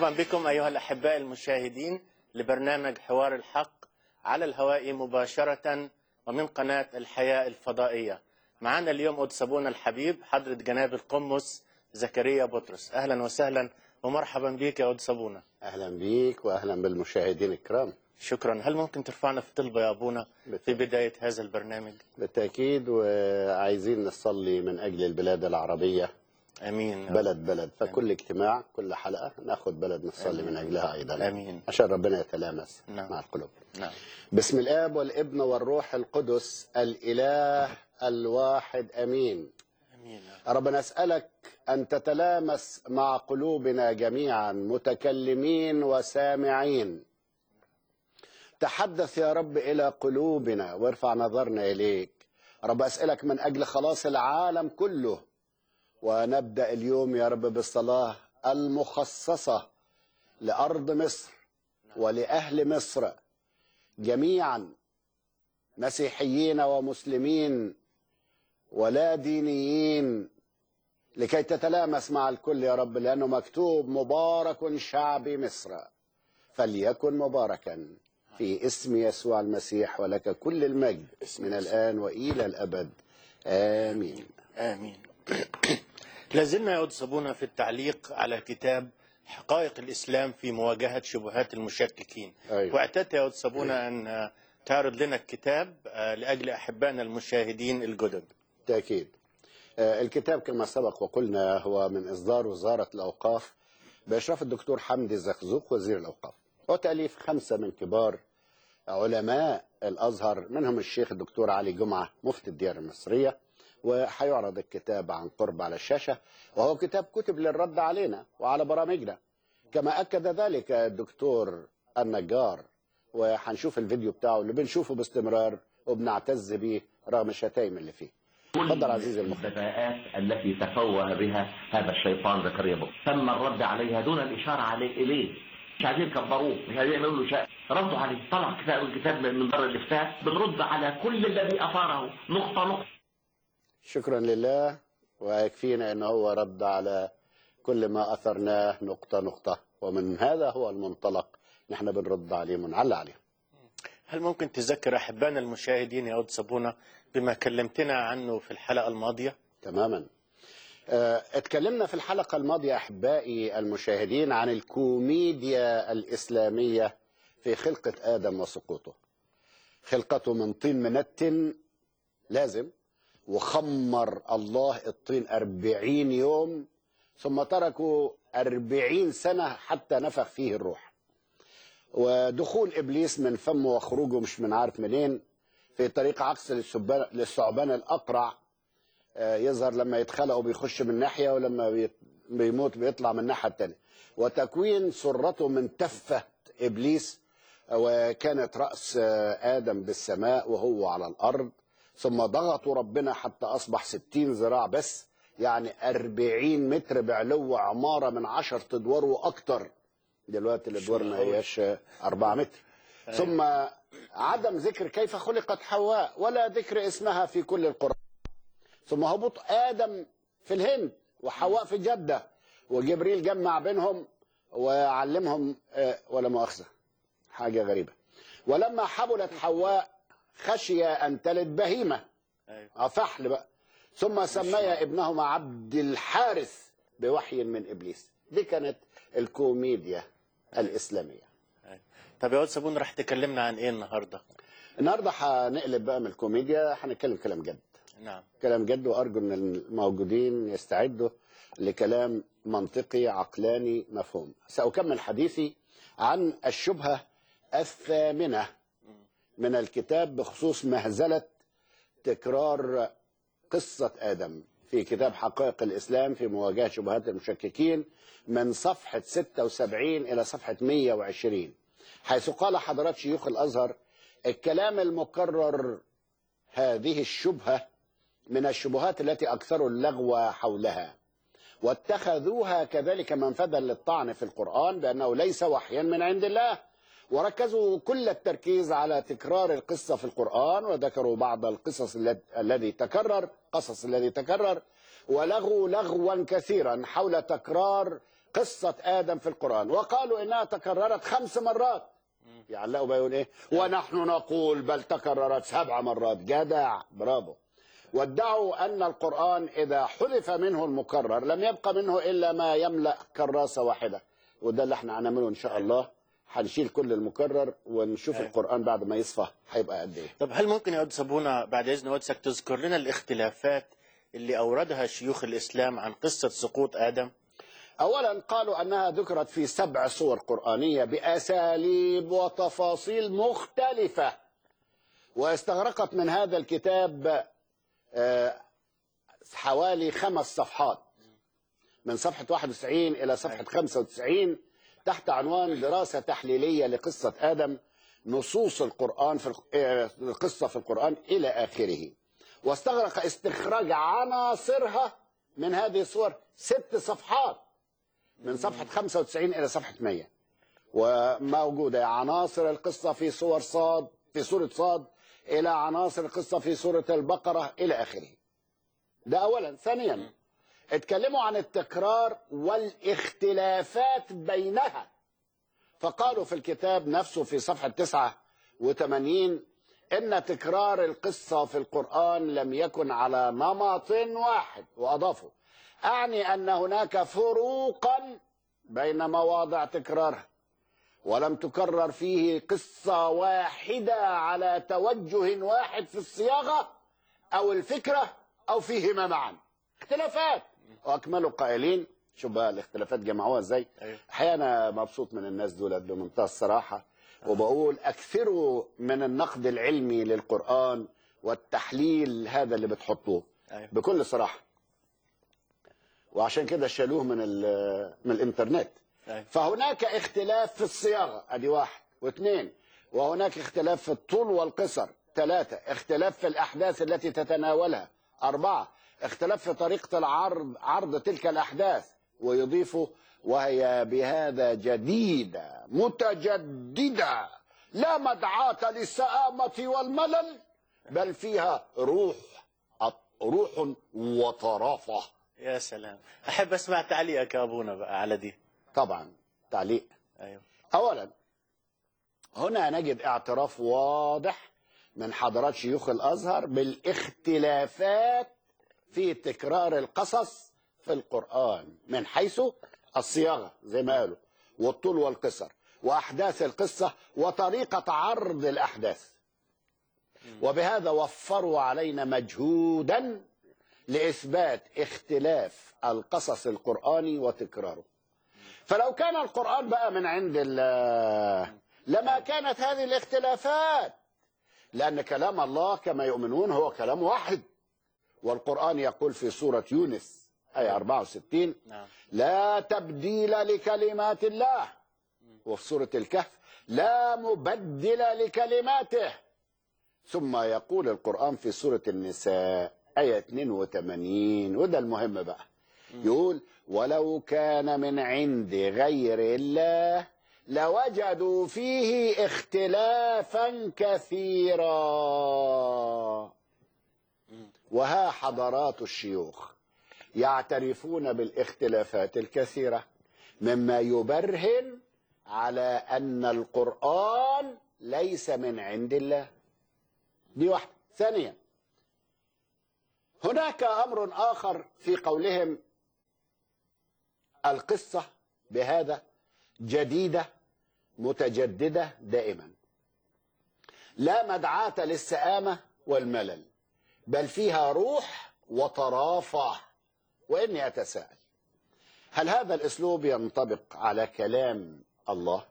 مرحبا بكم أيها الأحباء المشاهدين لبرنامج حوار الحق على الهواء مباشرة ومن قناة الحياة الفضائية. معنا اليوم قدس أبونا الحبيب حضرة جناب القمص زكريا بطرس. أهلا وسهلا ومرحبا بك يا قدس أبونا. أهلا بيك وأهلا بالمشاهدين الكرام. شكرا. هل ممكن ترفعنا في طلبة يا أبونا في بداية هذا البرنامج؟ بالتأكيد، وعايزين نصلي من أجل البلاد العربية. امين. بلد فكل اجتماع كل حلقه ناخذ بلد نصلي من اجلها ايضا. امين. عشان ربنا يتلامس مع القلوب. بسم الاب والابن والروح القدس الاله الواحد امين. ربنا اسالك ان تتلامس مع قلوبنا جميعا متكلمين وسامعين. تحدث يا رب الى قلوبنا وارفع نظرنا اليك. رب اسالك من اجل خلاص العالم كله. ونبدأ اليوم يا رب بالصلاة المخصصة لأرض مصر ولأهل مصر جميعا، مسيحيين ومسلمين ولا دينيين، لكي تتلامس مع الكل يا رب، لأنه مكتوب مبارك شعب مصر، فليكن مباركا في اسم يسوع المسيح، ولك كل المجد من الآن وإلى الأبد آمين. آمين. لازلنا يا قدس أبونا في التعليق على كتاب حقائق الإسلام في مواجهة شبهات المشككين. أيوة. واعتدت يا قدس أبونا أن تعرض لنا الكتاب لأجل أحبائنا المشاهدين الجدد. تأكيد. الكتاب كما سبق وقلنا هو من إصدار وزارة الأوقاف بإشراف الدكتور حمدي الزقزوق وزير الأوقاف، وتأليف 5 من كبار علماء الأزهر، منهم الشيخ الدكتور علي جمعة مفتي الديار المصرية. وحيعرض الكتاب عن قرب على الشاشة، وهو كتاب كتب للرد علينا وعلى برامجنا، كما أكد ذلك الدكتور النجار، وحنشوف الفيديو بتاعه اللي بنشوفه باستمرار وبنعتز به رغم الشتائم اللي فيه. تفضل عزيزي المخرج. البداءات التي تفوه بها هذا الشيطان زكريا بطرس تم الرد عليها دون الإشارة إليه. مش عايزين يكبروه، مش عايزين يعملوا له شيء، ردوا عليه. طلع الكتاب من دار الإفتاء بنرد على كل الذي أثاره نقطة. شكرا لله، ويكفينا أنه هو رد على كل ما أثرناه نقطة، ومن هذا هو المنطلق نحن بنرد عليه ونعلق عليه. هل ممكن تذكر أحبائنا المشاهدين يا قدس أبونا بما كلمتنا عنه في الحلقة الماضية؟ تماما. اتكلمنا في الحلقة الماضية أحبائي المشاهدين عن الكوميديا الإسلامية في خلقة آدم وسقوطه. خلقته من طين منتن لازم، وخمر الله الطين 40 يوم، ثم تركوا 40 سنة حتى نفخ فيه الروح. ودخول إبليس من فمه وخروجه مش من عارف منين، في طريق عكس للثعبان الأقرع. يظهر لما يتخلقوا بيخش من ناحية، ولما بيموت بيطلع من الناحية التانية. وتكوين سرته من تفة إبليس، وكانت رأس آدم بالسماء وهو على الأرض، ثم ضغطوا ربنا حتى أصبح 60 ذراع بس، يعني 40 متر بعلو عمارة من 10 أدوار وأكتر. دلوقتي الأدوار ما هياش 4 متر. ثم عدم ذكر كيف خلقت حواء، ولا ذكر اسمها في كل القرآن. ثم هبوط آدم في الهند وحواء في جدة، وجبريل جمع بينهم وعلمهم ولا مؤاخذة حاجة غريبة. ولما حبلت حواء خشي أن تلد بهيمة، فحل بقى. ثم سمي ابنهما عبد الحارث بوحي من إبليس. دي كانت الكوميديا الإسلامية. طب يا قدس أبونا رح تكلمنا عن إيه النهاردة؟ النهاردة هنقلب بقى من الكوميديا، هنتكلم كلام جد. نعم. كلام جد، وأرجو أن الموجودين يستعدوا لكلام منطقي عقلاني مفهوم. سأكمل حديثي عن الشبهة الثامنة من الكتاب بخصوص مهزلة تكرار قصة آدم في كتاب حقائق الإسلام في مواجهة شبهات المشككين، من صفحة 76 إلى صفحة 120، حيث قال حضرات شيوخ الأزهر: الكلام المكرر هذه الشبهة من الشبهات التي أكثروا اللغو حولها، واتخذوها كذلك منفذا للطعن في القرآن بأنه ليس وحيا من عند الله، وركزوا كل التركيز على تكرار القصة في القرآن، وذكروا بعض القصص الذي تكرر ولغوا لغوا كثيرا حول تكرار قصة آدم في القرآن، وقالوا إنها تكررت 5 مرات. يعلقوا بقى يقول إيه؟ ونحن نقول بل تكررت 7 مرات. جدع، برافو. وادعوا أن القرآن إذا حذف منه المكرر لم يبقى منه إلا ما يملأ كراسة واحدة، وده اللي احنا هنعمله إن شاء الله. هنشيل كل المكرر ونشوف القرآن بعد ما يصفى هيبقى قد إيه. طب هل ممكن يا قدس أبونا بعد إذن قدسك تذكر لنا الاختلافات اللي أوردها شيوخ الإسلام عن قصة سقوط آدم؟ أولا قالوا أنها ذكرت في 7 سور قرآنية بأساليب وتفاصيل مختلفة، واستغرقت من هذا الكتاب حوالي 5 صفحات، من صفحة 91 إلى صفحة 95، تحت عنوان دراسة تحليلية لقصة آدم، نصوص القرآن في القصة في القرآن إلى آخره. واستغرق استخراج عناصرها من هذه الصور 6 صفحات، من صفحة 95 إلى صفحة 100، وموجودة عناصر القصة في سورة صاد إلى عناصر القصة في سورة البقرة إلى آخره. ده أولا. ثانيا اتكلموا عن التكرار والاختلافات بينها، فقالوا في الكتاب نفسه في صفحة 89 إن تكرار القصة في القرآن لم يكن على نمط واحد، وأضافوا أعني أن هناك فروقا بين مواضع تكرارها، ولم تكرر فيه قصة واحدة على توجه واحد في الصياغة أو الفكرة أو فيهما معا. اختلافات. وأكملوا قائلين، شوف بقى الاختلافات جمعوها ازاي. احيانا مبسوط من الناس دول بمنتهى الصراحة، وبقول أكثروا من النقد العلمي للقرآن والتحليل هذا اللي بتحطوه بكل صراحة. وعشان كده شالوه من الانترنت. فهناك اختلاف في الصياغة، ادي 1 و2، وهناك اختلاف في الطول والقصر 3، اختلاف في الأحداث التي تتناولها 4، اختلاف في طريقة عرض تلك الأحداث، ويضيفوا وهي بهذا جديدة متجددة لا مدعاة للسآمة والملل، بل فيها روح وطرافة. يا سلام، أحب أسمع تعليقك يا أبونا بقى على دي. طبعا تعليق. أيوه. أولا هنا نجد اعتراف واضح من حضرات شيوخ الأزهر بالاختلافات في تكرار القصص في القرآن من حيث الصياغة زي ما قالوا، والطول والقصر، وأحداث القصة، وطريقة عرض الأحداث. وبهذا وفروا علينا مجهودا لإثبات اختلاف القصص القرآني وتكراره. فلو كان القرآن بقى من عند الله لما كانت هذه الاختلافات، لأن كلام الله كما يؤمنون هو كلام واحد. والقرآن يقول في سورة يونس آية 64 لا تبديل لكلمات الله، وفي سورة الكهف لا مبدل لكلماته. ثم يقول القرآن في سورة النساء آية 82، وده المهم بقى، يقول ولو كان من عند غير الله لوجدوا فيه اختلافا كثيرا. وها حضرات الشيوخ يعترفون بالاختلافات الكثيرة، مما يبرهن على أن القرآن ليس من عند الله. دي واحدة. ثانيا هناك أمر آخر في قولهم القصة بهذا جديدة متجددة دائما، لا مدعاة للسآمة والملل، بل فيها روح وطرافة. وإني أتساءل، هل هذا الأسلوب ينطبق على كلام الله؟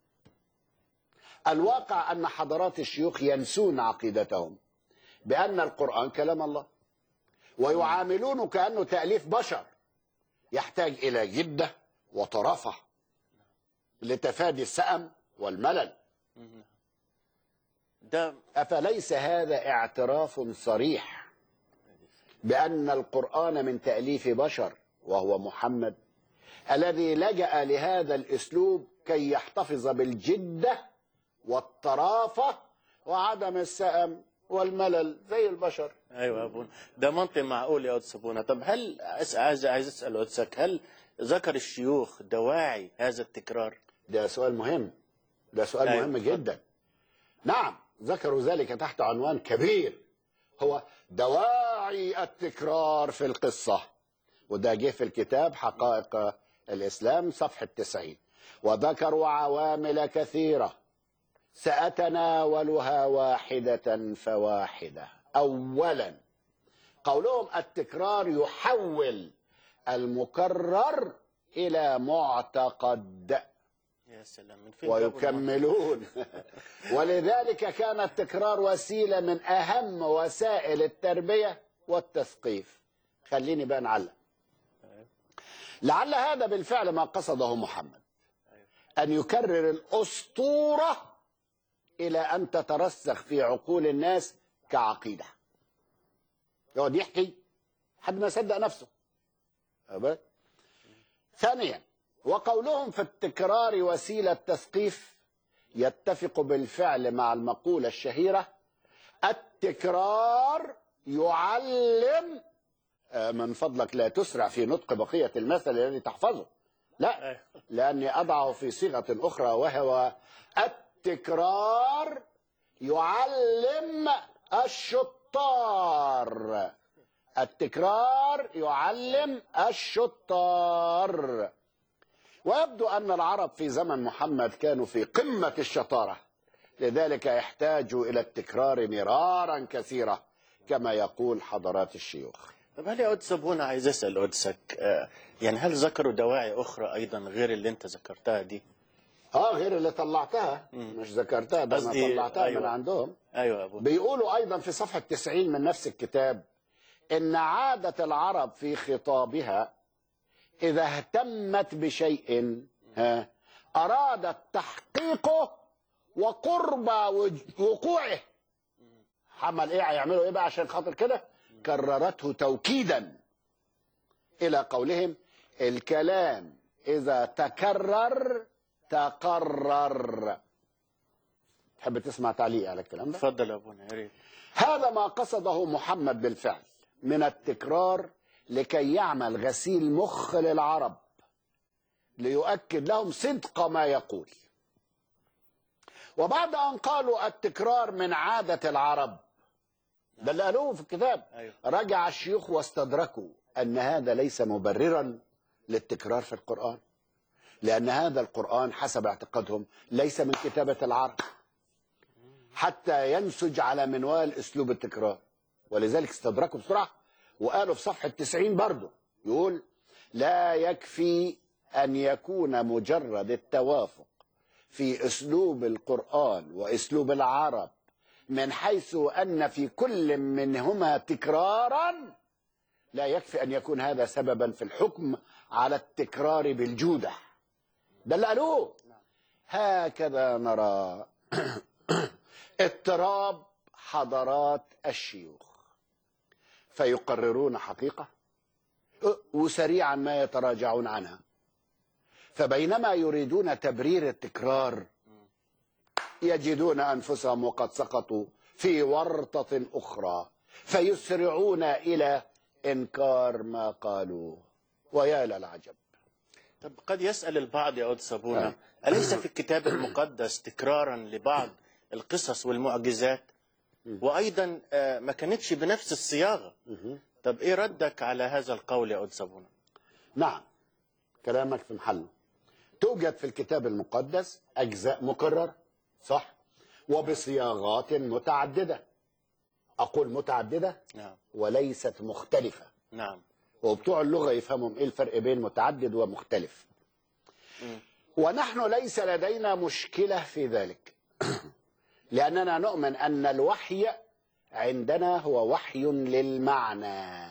الواقع أن حضرات الشيوخ ينسون عقيدتهم بأن القرآن كلام الله، ويعاملونه كأنه تأليف بشر يحتاج إلى جدة وطرافة لتفادي السأم والملل. أفليس هذا اعتراف صريح بأن القرآن من تأليف بشر، وهو محمد الذي لجأ لهذا الأسلوب كي يحتفظ بالجدة والطرافة وعدم السأم والملل زي البشر؟ ايوه يا ابونا، ده منطق معقول يا قدس ابونا. طب هل عايز اسال قدسك، هل ذكر الشيوخ دواعي هذا التكرار؟ ده سؤال مهم، ده سؤال أيوة، مهم اتفضل. جدا. نعم، ذكروا ذلك تحت عنوان كبير هو دواعي التكرار في القصة، وده جه في الكتاب حقائق الإسلام صفحة 90. وذكروا عوامل كثيرة سأتناولها واحدة فواحدة. أولا، قولهم التكرار يحول المكرر إلى معتقد، يا سلام، من فين جابوا ويكملون ولذلك كان التكرار وسيلة من أهم وسائل التربية والتثقيف. خليني بقى نعلق. لعل هذا بالفعل ما قصده محمد، أن يكرر الأسطورة إلى أن تترسخ في عقول الناس كعقيدة. يقعد يحكي حد ما يصدق نفسه. ثانيا، وقولهم في التكرار وسيلة تثقيف يتفق بالفعل مع المقولة الشهيرة التكرار يعلم. من فضلك لا تسرع في نطق بقية المثل الذي تحفظه، لا، لأني أضعه في صيغة أخرى وهو التكرار يعلم الشطار. التكرار يعلم الشطار. ويبدو أن العرب في زمن محمد كانوا في قمة الشطارة، لذلك يحتاجوا إلى التكرار مرارا كثيرة كما يقول حضرات الشيوخ. طب هل يا قدس أبونا عايز أسأل قدسك، يعني هل ذكروا دواعي أخرى أيضا غير اللي أنت ذكرتها دي؟ غير اللي طلعتها، مش ذكرتها، ده أنا طلعتها أيوة. من عندهم. أيوة أبونا. بيقولوا أيضا في صفحة 90 من نفس الكتاب إن عادة العرب في خطابها إذا اهتمت بشيء أرادت تحقيقه وقرب وقوعه. حمل إيه؟ هيعملوا إيه بقى عشان خاطر كده؟ كررته توكيدا إلى قولهم الكلام إذا تكرر تقرر. تحب تسمع تعليق على الكلام ده؟ اتفضل يا أبونا، يا ريت. هذا ما قصده محمد بالفعل من التكرار لكي يعمل غسيل مخ للعرب ليؤكد لهم صدق ما يقول. وبعد أن قالوا التكرار من عادة العرب، ده اللي قالوه في الكتاب، رجع الشيوخ واستدركوا أن هذا ليس مبررا للتكرار في القرآن، لأن هذا القرآن حسب اعتقادهم ليس من كتابة العرب حتى ينسج على منوال أسلوب التكرار. ولذلك استدركوا بسرعة وقالوا في صفحة 90 برضه، يقول لا يكفي أن يكون مجرد التوافق في أسلوب القرآن وأسلوب العرب من حيث أن في كل منهما تكرارا، لا يكفي أن يكون هذا سببا في الحكم على التكرار بالجودة. ده اللي قالوه. هكذا نرى اضطراب حضارات الشيوخ، فيقررون حقيقة وسريعا ما يتراجعون عنها. فبينما يريدون تبرير التكرار يجدون أنفسهم وقد سقطوا في ورطة أخرى فيسرعون إلى إنكار ما قالوه. ويا للعجب. طب قد يسأل البعض يا قدس أبونا، أليس في الكتاب المقدس تكرارا لبعض القصص والمعجزات؟ وأيضا ما كانتش بنفس الصياغة. طب إيه ردك على هذا القول يا قدس أبونا؟ نعم، كلامك في محله. توجد في الكتاب المقدس أجزاء مكررة، صح، وبصياغات متعددة. أقول متعددة نعم، وليست مختلفة. نعم. وبتوع اللغة يفهمهم إيه الفرق بين متعدد ومختلف. ونحن ليس لدينا مشكلة في ذلك لأننا نؤمن أن الوحي عندنا هو وحي للمعنى،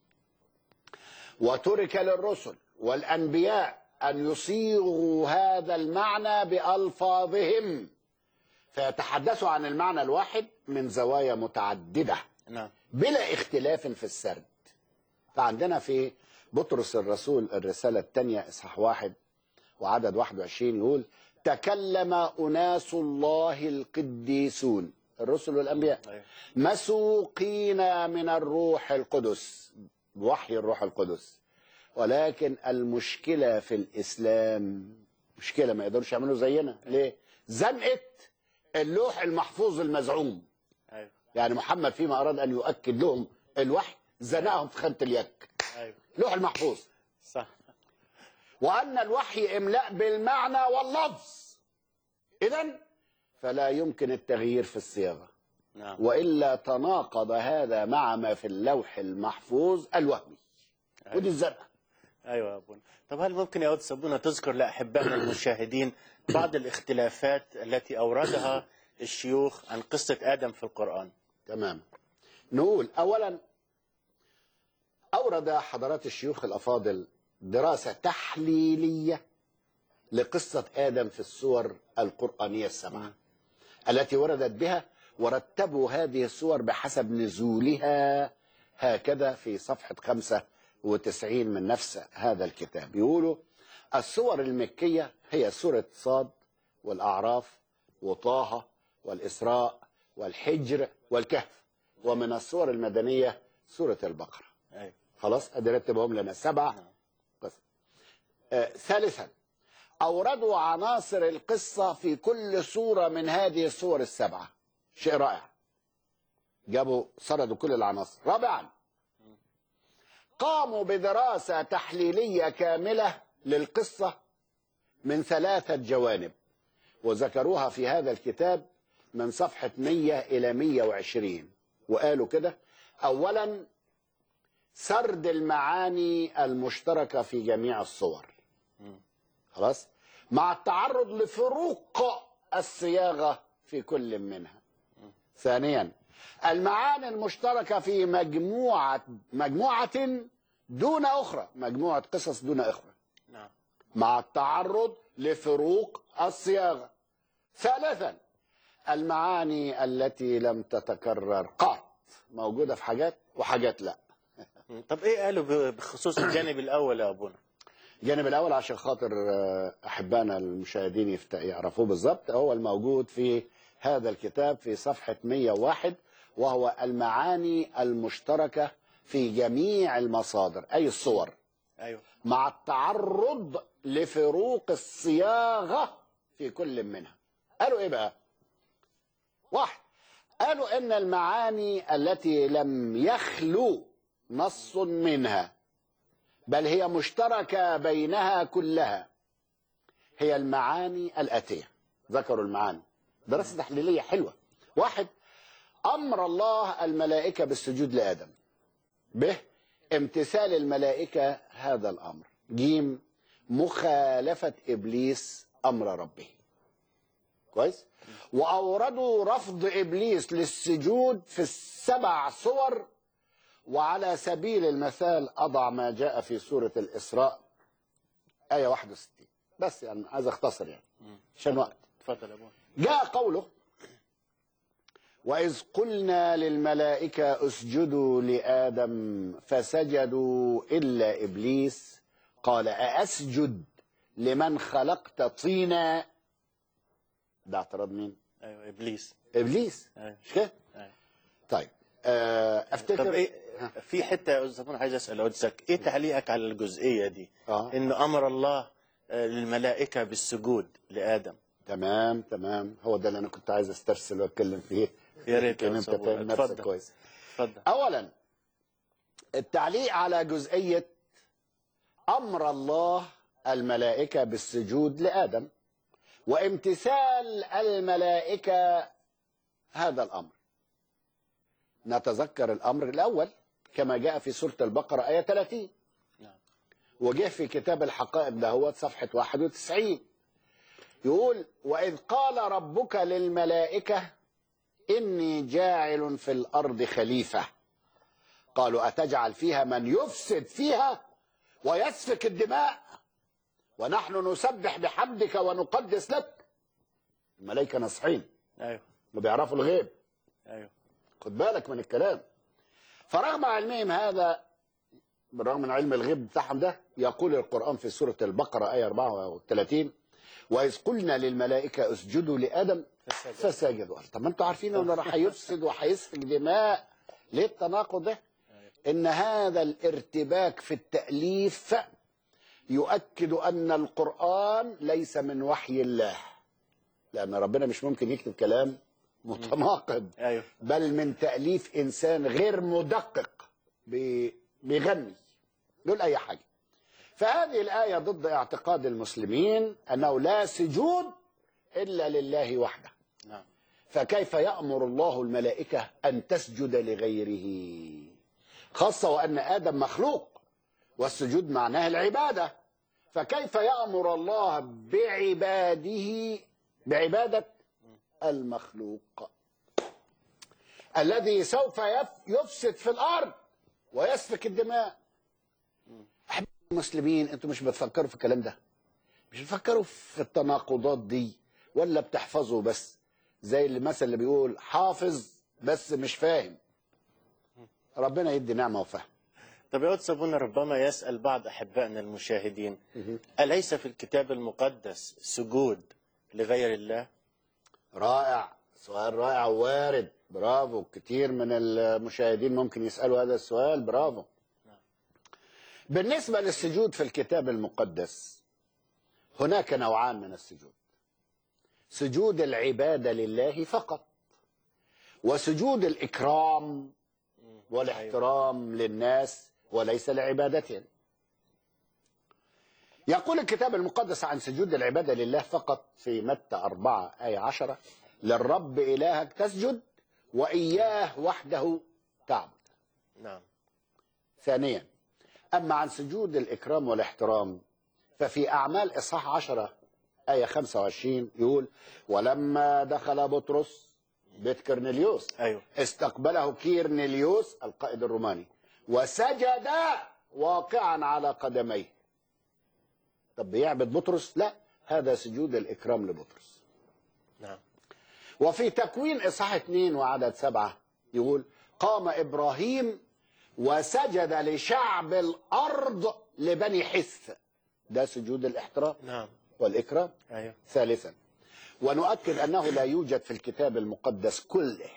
وترك للرسل والأنبياء أن يصيغوا هذا المعنى بألفاظهم فيتحدثوا عن المعنى الواحد من زوايا متعددة، نعم، بلا اختلاف في السرد. فعندنا في بطرس الرسول الرسالة الثانية إصحاح 1 وعدد 21 يقول تكلم أناس الله القديسون، الرسل والأنبياء، مسوقين من الروح القدس، بوحي الروح القدس، ولكن المشكلة في الإسلام مشكلة ما يقدرش يعملوا زينا. ليه؟ زنقة اللوح المحفوظ المزعوم. ايوه يعني محمد فيما أراد أن يؤكد لهم الوحي زنقهم في خانة اليك. ايوه لوح المحفوظ. صح. وأن الوحي إملاء بالمعنى واللفظ، إذن فلا يمكن التغيير في الصياغة، نعم. وإلا تناقض هذا مع ما في اللوح المحفوظ الوهمي. ودي الزنقة. ايوه يا ابونا. طب هل ممكن يا قدس ابونا تذكر لاحبائنا المشاهدين بعض الاختلافات التي اوردها الشيوخ عن قصه ادم في القران؟ تمام. نقول أولا أورد حضرات الشيوخ الأفاضل دراسة تحليلية لقصة آدم في السور القرآنية السبعة التي وردت بها، ورتبوا هذه السور بحسب نزولها هكذا في صفحة 95 من نفس هذا الكتاب. يقولوا السور المكية هي سورة صاد والأعراف وطه والإسراء والحجر والكهف، ومن السور المدنية سورة البقرة. ايوه خلاص أدي رتبهم لنا 7 قصص. ثالثا أوردوا عناصر القصة في كل سورة من هذه السور السبعة. شيء رائع، جابوا سردوا كل العناصر. رابعا قاموا بدراسة تحليلية كاملة للقصة من 3 جوانب، وذكروها في هذا الكتاب من صفحة 100 إلى 120. وقالوا كده: أولا سرد المعاني المشتركة في جميع الصور، خلاص، مع التعرض لفروق الصياغة في كل منها. ثانيا المعاني المشتركة في مجموعة دون أخرى، مجموعة قصص دون أخرى، نعم، مع التعرض لفروق الصياغة. ثالثا المعاني التي لم تتكرر قط، موجودة في حاجات وحاجات لا. طب ايه قالوا بخصوص الجانب الاول يا ابونا؟ الجانب الأول عشان خاطر أحبائنا المشاهدين يعرفوه بالظبط، هو الموجود في هذا الكتاب في صفحة 101، وهو المعاني المشتركة في جميع المصادر أي الصور، ايوه، مع التعرض لفروق الصياغة في كل منها. قالوا إيه بقى؟ واحد، قالوا إن المعاني التي لم يخلو نص منها بل هي مشتركة بينها كلها هي المعاني الآتية. ذكروا المعاني، دراسة تحليلية حلوة. واحد، أمر الله الملائكة بالسجود لآدم. ب، امتثال الملائكة هذا الأمر. ج، مخالفة إبليس أمر ربه. كويس؟ وأوردوا رفض إبليس للسجود في ال7 صور، وعلى سبيل المثال أضع ما جاء في سورة الإسراء آية 61 بس، يعني عايز أختصر يعني عشان وقت. اتفضل يا ابونا. جاء قوله: وإذ قلنا للملائكة اسجدوا لآدم فسجدوا إلا إبليس قال أأسجد لمن خلقت طينا. ده اعتراض مين؟ ايوه ابليس. إبليس، أيوة. مش كده؟ أيوة. طيب أفتكر. طب ايه في حته يا استاذ ابونا عايز اسال قدسك، ايه تعليقك على الجزئيه دي؟ ان امر الله للملائكه بالسجود لادم. تمام، هو ده اللي انا كنت عايز استرسل واتكلم فيه. يا ريت يا انت استاذ فاهم ابونا. نفسك كويس. اتفضل. اولا التعليق على جزئيه امر الله الملائكه بالسجود لادم وامتثال الملائكه هذا الامر. نتذكر الامر الاول كما جاء في سوره البقره ايه 30، وجه في كتاب الحقائق دهوت صفحه 91، يقول: وإذ قال ربك للملائكة إني جاعل في الأرض خليفة قالوا أتجعل فيها من يفسد فيها ويسفك الدماء ونحن نسبح بحمدك ونقدس لك. الملائكة نصحين، ايوه، وبيعرفوا الغيب. ايوه، خد بالك من الكلام. فرغم علمهم هذا، بالرغم من علم الغيب بتاعهم ده، يقول القرآن في سورة البقرة آية 34: وإذ قلنا للملائكة اسجدوا لآدم فسجدوا. طب ما انتوا عارفين انه راح يفسد وهيسفك دماء، ليه التناقض ده؟ إن هذا الارتباك في التأليف يؤكد أن القرآن ليس من وحي الله، لأن ربنا مش ممكن يكتب كلام متناقض، أيوه. بل من تأليف إنسان غير مدقق بيغني يقول أي حاجة. فهذه الآية ضد اعتقاد المسلمين أنه لا سجود إلا لله وحده. نعم. فكيف يأمر الله الملائكة أن تسجد لغيره، خاصة وأن آدم مخلوق والسجود معناه العبادة، فكيف يأمر الله بعبادة المخلوق الذي سوف يفسد في الأرض ويسفك الدماء؟ أحباب المسلمين، أنتم مش بتفكروا في الكلام ده؟ مش بتفكروا في التناقضات دي، ولا بتحفظوا بس زي المثل اللي بيقول حافظ بس مش فاهم؟ ربنا يدي نعمة وفهم. طب يا قدس أبونا، ربما يسأل بعض أحبائنا المشاهدين، أليس في الكتاب المقدس سجود لغير الله؟ رائع، سؤال رائع وارد، برافو. كتير من المشاهدين ممكن يسألوا هذا السؤال، برافو. بالنسبة للسجود في الكتاب المقدس هناك نوعان من السجود: سجود العبادة لله فقط، وسجود الإكرام والاحترام للناس وليس لعبادتهم. يقول الكتاب المقدس عن سجود العبادة لله فقط في متى 4:10: للرب إلهك تسجد وإياه وحده تعبد. نعم. ثانيا، أما عن سجود الإكرام والاحترام ففي أعمال إصحاح 10:25 يقول: ولما دخل بطرس بيت كرنيليوس أيوه. استقبله كيرنيليوس القائد الروماني وسجد واقعا على قدميه. طب بيعبد بطرس؟ لا، هذا سجود الإكرام لبطرس. نعم. وفي تكوين إصحاح 2:7 يقول: قام إبراهيم وسجد لشعب الأرض لبني حث. ده سجود الاحترام نعم والإكرام. أيوه. ثالثا، ونؤكد أنه لا يوجد في الكتاب المقدس كله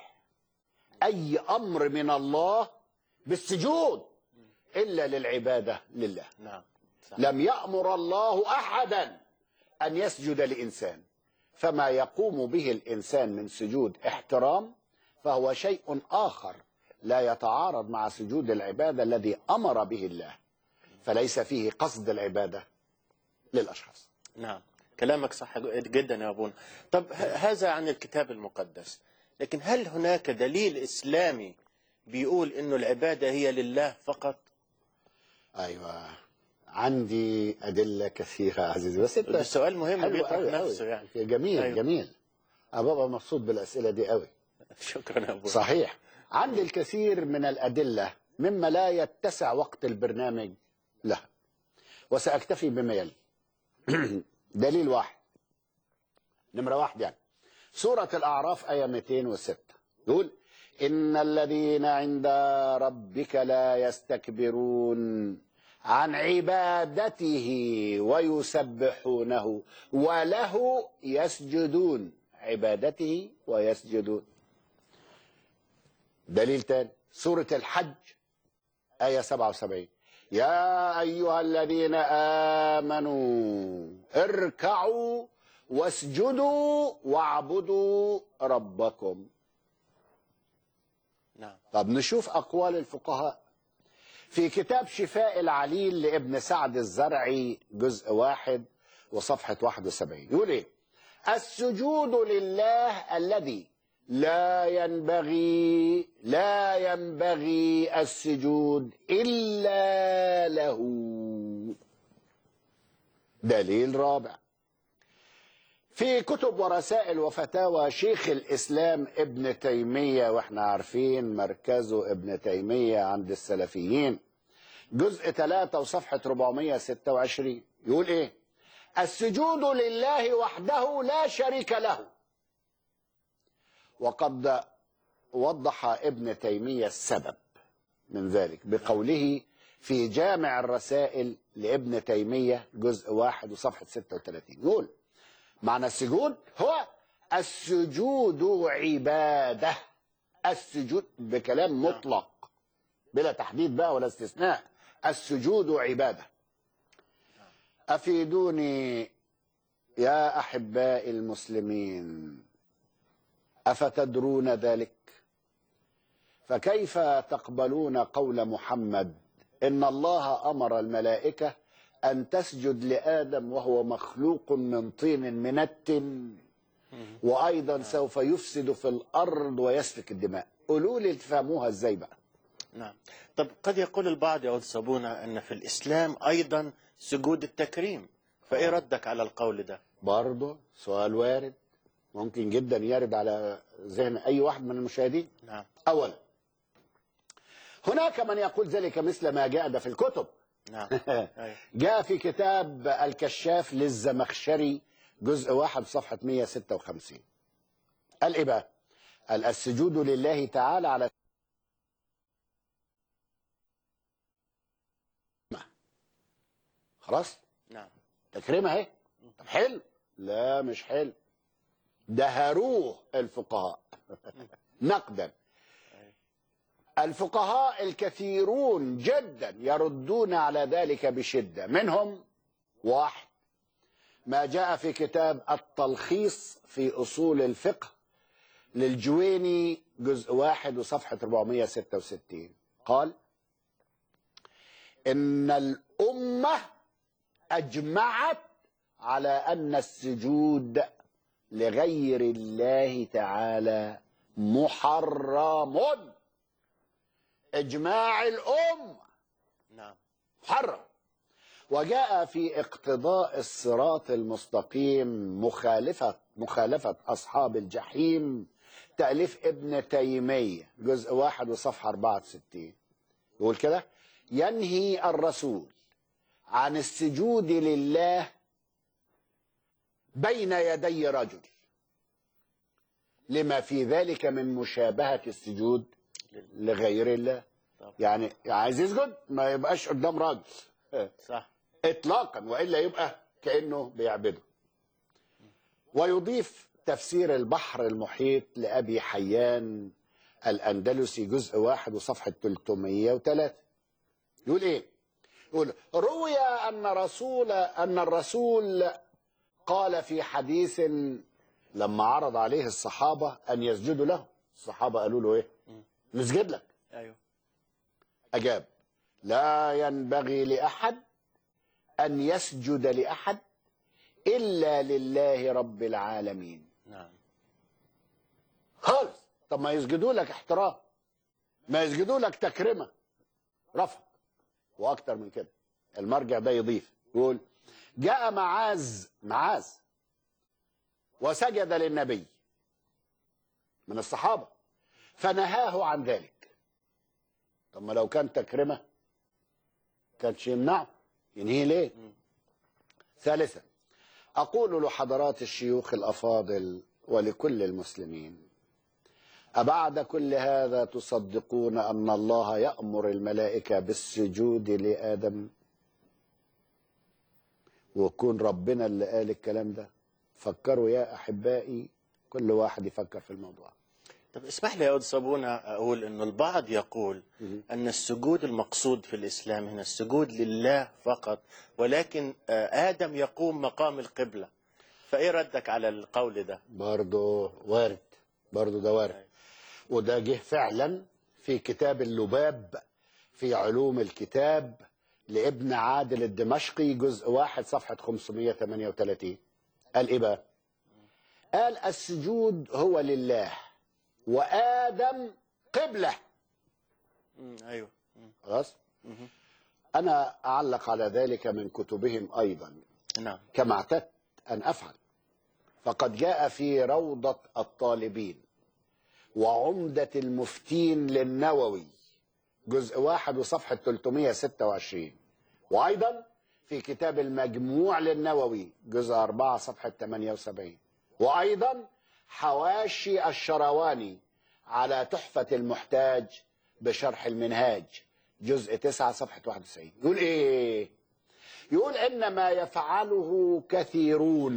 أي أمر من الله بالسجود إلا للعبادة لله. نعم. صح. لم يأمر الله أحدا أن يسجد لإنسان، فما يقوم به الإنسان من سجود احترام فهو شيء آخر لا يتعارض مع سجود العبادة الذي أمر به الله، فليس فيه قصد العبادة للأشخاص. نعم، كلامك صح جدا يا أبونا. طب هذا عن الكتاب المقدس، لكن هل هناك دليل إسلامي بيقول إنه العبادة هي لله فقط؟ أيوة، عندي أدلة كثيرة عزيزي، بس ده سؤال مهم بيطرح نفسه أوي. يعني. جميل. أيوة. جميل، أبقى مبسوط بالأسئلة دي قوي. شكرا يا أبونا. صحيح، عندي الكثير من الأدلة مما لا يتسع وقت البرنامج لها، وسأكتفي بما يلي. دليل واحد، نمرة واحد يعني، سورة الأعراف آية 206 يقول: إن الذين عند ربك لا يستكبرون عن عبادته ويسبحونه وله يسجدون. عبادته ويسجدون. دليل تاني، سورة الحج آية 77: يا أيها الذين آمنوا اركعوا واسجدوا واعبدوا ربكم. نعم. طب نشوف أقوال الفقهاء في كتاب شفاء العليل لابن سعد الزرعي جزء 1 وصفحة 71 يقول إيه؟ السجود لله الذي لا ينبغي السجود إلا له. دليل رابع، في كتب ورسائل وفتاوى شيخ الإسلام ابن تيمية، واحنا عارفين مركزه ابن تيمية عند السلفيين، جزء 3 وصفحة 426 يقول ايه؟ السجود لله وحده لا شريك له. وقد وضح ابن تيمية السبب من ذلك بقوله في جامع الرسائل لابن تيمية جزء 1 وصفحة 36 يقول: معنى السجود هو السجود عبادة. السجود بكلام مطلق بلا تحديد بقى ولا استثناء. السجود عبادة. أفيدوني يا أحبائي المسلمين، أفتدرون ذلك؟ فكيف تقبلون قول محمد إن الله أمر الملائكة أن تسجد لآدم وهو مخلوق من طين من التن، وأيضا سوف يفسد في الأرض ويسفك الدماء؟ قولوا لي تفهموها إزاي بقى؟ نعم. طب قد يقول البعض يا أستاذ صابونة أن في الإسلام أيضا سجود التكريم، فإيه ردك على القول ده؟ برضه سؤال وارد، ممكن جدا يرد على ذهن أي واحد من المشاهدين. نعم. أولا، هناك من يقول ذلك مثل ما جاء ده في الكتب. نعم. جاء في كتاب الكشاف للزمخشري جزء 1 صفحة 156. قال إيه بقى؟ قال السجود لله تعالى على خلاص؟ نعم. تكريمة اهي. طب حلو؟ لا مش حلو، دهروه الفقهاء نقدا. الفقهاء الكثيرون جدا يردون على ذلك بشدة. منهم واحد ما جاء في كتاب التلخيص في أصول الفقه للجويني جزء 1 وصفحة 466. قال إن الأمة أجمعت على أن السجود لغير الله تعالى محرم. إجماع الأمة. نعم. محرم. وجاء في اقتضاء الصراط المستقيم مخالفة أصحاب الجحيم تأليف ابن تيمية جزء 1 وصفحة 64. يقول كده: ينهي الرسول عن السجود لله بين يدي رجل لما في ذلك من مشابهة السجود لغير الله. يعني عايز يسجد ما يبقاش قدام راجل صح اطلاقا، والا يبقى كانه بيعبده. ويضيف تفسير البحر المحيط لابي حيان الاندلسي جزء 1 وصفحه 303. يقول ايه؟ يقول: روي ان الرسول قال في حديث لما عرض عليه الصحابه ان يسجدوا له، الصحابه قالوا له ايه؟ نسجد لك. ايوه. اجاب: لا ينبغي لاحد أن يسجد لأحد إلا لله رب العالمين. نعم. خالص. طب ما يسجدوا لك احترام، ما يسجدوا لك تكرمة، رفض. وأكتر من كده المرجع ده يضيف يقول: جاء معاذ وسجد للنبي من الصحابة فنهاه عن ذلك. طب ما لو كان تكرمة كانش يمنعه، ينهي ليه؟ ثالثا، أقول لحضرات الشيوخ الأفاضل ولكل المسلمين: أبعد كل هذا تصدقون أن الله يأمر الملائكة بالسجود لآدم؟ ويكون ربنا اللي قال الكلام ده؟ فكروا يا أحبائي، كل واحد يفكر في الموضوع. طب اسمح لي يا أستاذ صابونة أقول إنه البعض يقول أن السجود المقصود في الإسلام هنا السجود لله فقط، ولكن آدم يقوم مقام القبلة، فإيه ردك على القول ده؟ برضه وارد، برضه ده وارد. وده جه فعلا في كتاب اللباب في علوم الكتاب لابن عادل الدمشقي جزء 1 صفحة 538. قال إيه بقى؟ قال: السجود هو لله وآدم قبلة. أيوه. خلاص؟ أنا أعلق على ذلك من كتبهم أيضا. نعم. كما اعتدت أن أفعل. فقد جاء في روضة الطالبين وعمدة المفتين للنووي جزء 1 وصفحة 326، وأيضا في كتاب المجموع للنووي جزء 4 صفحة 78، وأيضا حواشي الشرواني على تحفة المحتاج بشرح المنهاج جزء 9 صفحة 91. يقول إيه؟ يقول: إن ما يفعله كثيرون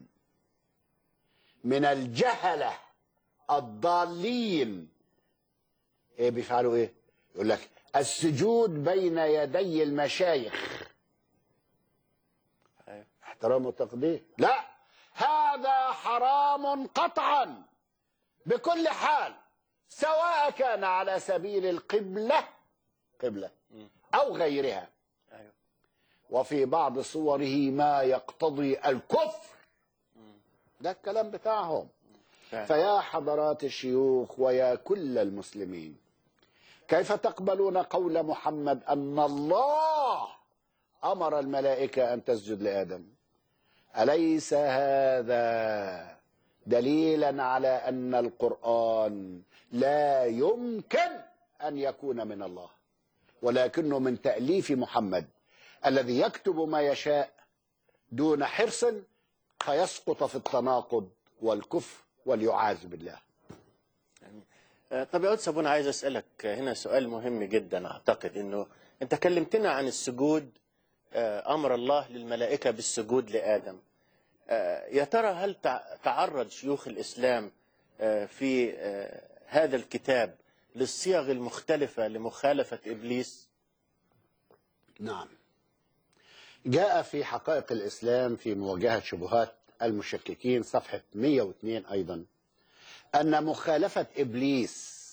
من الجهلة الضالين. إيه بيفعلوا إيه؟ يقول لك السجود بين يدي المشايخ، أيوة. احترام وتقدير، لا، هذا حرام قطعا بكل حال، سواء كان على سبيل القبلة أو غيرها. أيوة. وفي بعض صوره ما يقتضي الكفر، ده الكلام بتاعهم. فيا حضرات الشيوخ ويا كل المسلمين، كيف تقبلون قول محمد أن الله أمر الملائكة أن تسجد لآدم؟ أليس هذا دليلا على أن القرآن لا يمكن أن يكون من الله، ولكنه من تأليف محمد الذي يكتب ما يشاء دون حرص، فيسقط في التناقض والكفر واليعاذ بالله. طب يا قدس أبونا، عايز أسألك هنا سؤال مهم جدا. أعتقد أنه أنت كلمتنا عن السجود، أمر الله للملائكة بالسجود لآدم. يا ترى هل تعرض شيوخ الإسلام في هذا الكتاب للصيغ المختلفة لمخالفة إبليس؟ نعم، جاء في حقائق الإسلام في مواجهة شبهات المشككين صفحة 102 أيضا أن مخالفة إبليس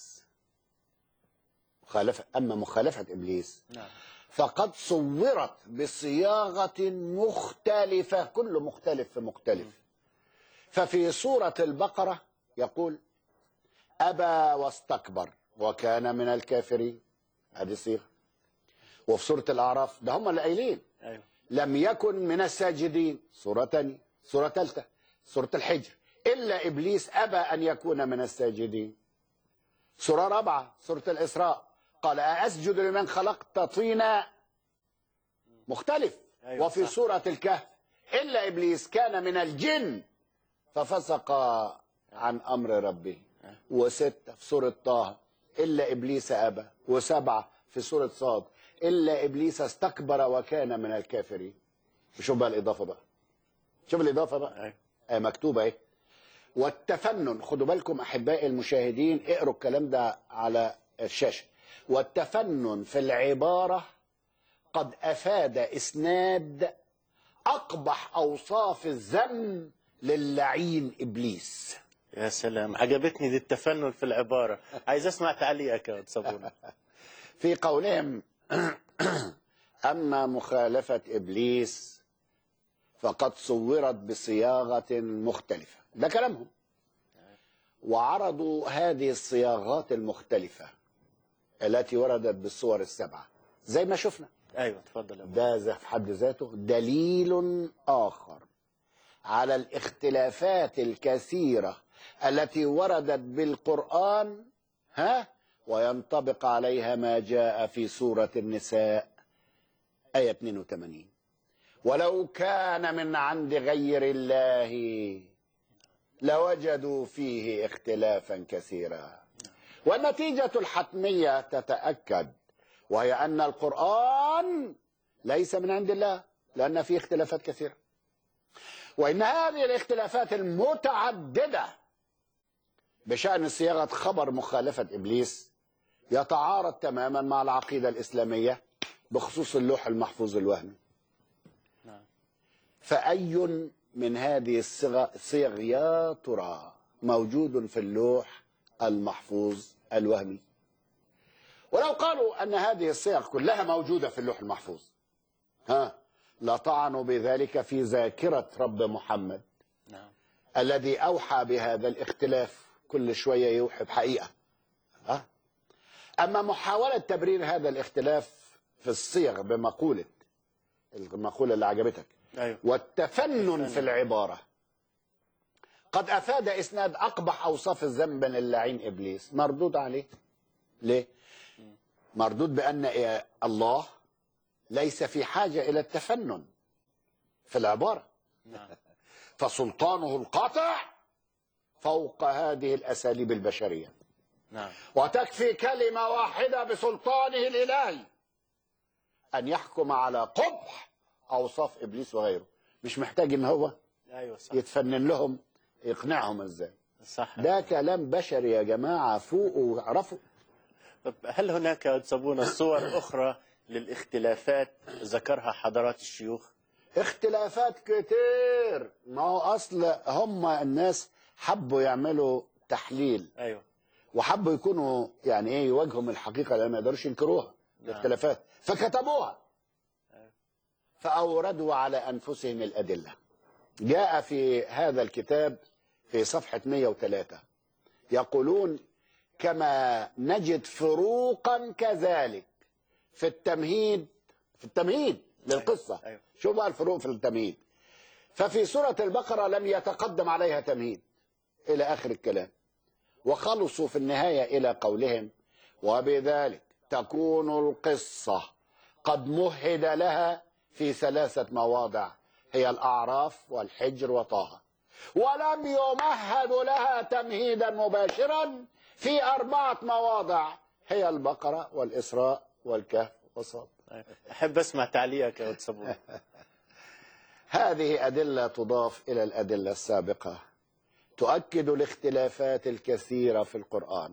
مخالفة إبليس نعم. فقد صورت بصياغة مختلفة، كل مختلف في مختلف. ففي سورة البقرة يقول أبى واستكبر وكان من الكافرين، هذه صيغة. وفي سورة الأعراف ده هم اللي قايلين أيوة. لم يكن من الساجدين، سورة ثانية، سورة ثالثة، سورة الحجر، إلا إبليس أبى أن يكون من الساجدين. سورة رابعة، سورة الإسراء، قال أسجد لمن خلقت طينا، مختلف. أيوة وفي صح. سورة الكهف إلا إبليس كان من الجن ففسق عن أمر ربه. وستة في سورة طه إلا إبليس أبى. وسبعة في سورة صاد إلا إبليس استكبر وكان من الكافرين. شوف بقى الإضافة بقى، شوف الإضافة بقى. أيوة. مكتوبة إيه؟ والتفنن، خدوا بالكم أحبائي المشاهدين، اقروا الكلام ده على الشاشة. والتفنن في العبارة قد أفاد إسناد أقبح أوصاف الذم للعين إبليس. يا سلام، عجبتني دي التفنن في العبارة. عايز أسمع تعليقك يا قدس أبونا. في قولهم أما مخالفة إبليس فقد صورت بصياغة مختلفة، ده كلامهم. وعرضوا هذه الصياغات المختلفة التي وردت بالصور السبعة زي ما شفنا. أيوة تفضل. ده في حد ذاته دليل آخر على الاختلافات الكثيرة التي وردت بالقرآن، وينطبق عليها ما جاء في سورة النساء آية 82. ولو كان من عند غير الله لوجدوا فيه اختلافا كثيرا. والنتيجة الحتمية تتأكد، وهي أن القرآن ليس من عند الله، لأن فيه اختلافات كثيرة. وإن هذه الاختلافات المتعددة بشأن صياغة خبر مخالفة إبليس يتعارض تماما مع العقيدة الإسلامية بخصوص اللوح المحفوظ الوهمي. فأي من هذه الصيغ يا ترى موجود في اللوح المحفوظ الوهمي؟ ولو قالوا أن هذه الصيغ كلها موجودة في اللوح المحفوظ، لطعنوا بذلك في ذاكرة رب محمد. نعم. الذي أوحى بهذا الاختلاف، كل شوية يوحي بحقيقة. أما محاولة تبرير هذا الاختلاف في الصيغ بمقولة، المقولة اللي عجبتك، أيوة. والتفنن في العبارة قد أفاد إسناد أقبح أوصاف الذنب للعين إبليس، مردود عليه. ليه؟ مردود بأن الله ليس في حاجة إلى التفنن في العبارة. نعم. فسلطانه القاطع فوق هذه الأساليب البشرية. نعم. وتكفي كلمة واحدة بسلطانه الإلهي أن يحكم على قبح أوصاف إبليس وغيره. مش محتاج إن هو أيوة صح. يتفنن لهم، يقنعهم إزاي. صح. ده كلام بشري يا جماعة، فوقوا واعرفوا. طب هل هناك يا صابونة صور أخرى للاختلافات ذكرها حضرات الشيوخ؟ اختلافات كتير. ما هو اصل هم الناس حبوا يعملوا تحليل، أيوه. وحبوا يكونوا يعني ايه يواجههم الحقيقه لان ما يقدروش ينكروها الاختلافات، فكتبوها فاوردوا على انفسهم الادله. جاء في هذا الكتاب في صفحه 103 يقولون: كما نجد فروقا كذلك في التمهيد للقصه. أيوه. شو بقى الفروق في التمهيد؟ ففي سوره البقره لم يتقدم عليها تمهيد الى اخر الكلام، وخلصوا في النهايه الى قولهم: وبذلك تكون القصه قد مهد لها في 3 مواضع، هي الاعراف والحجر وطه، ولم يمهد لها تمهيدا مباشرا في 4 مواضع، هي البقرة والإسراء والكهف والصاد. أحب أسمع تعليقك يا صابونة. هذه أدلة تضاف إلى الأدلة السابقة تؤكد الاختلافات الكثيرة في القرآن،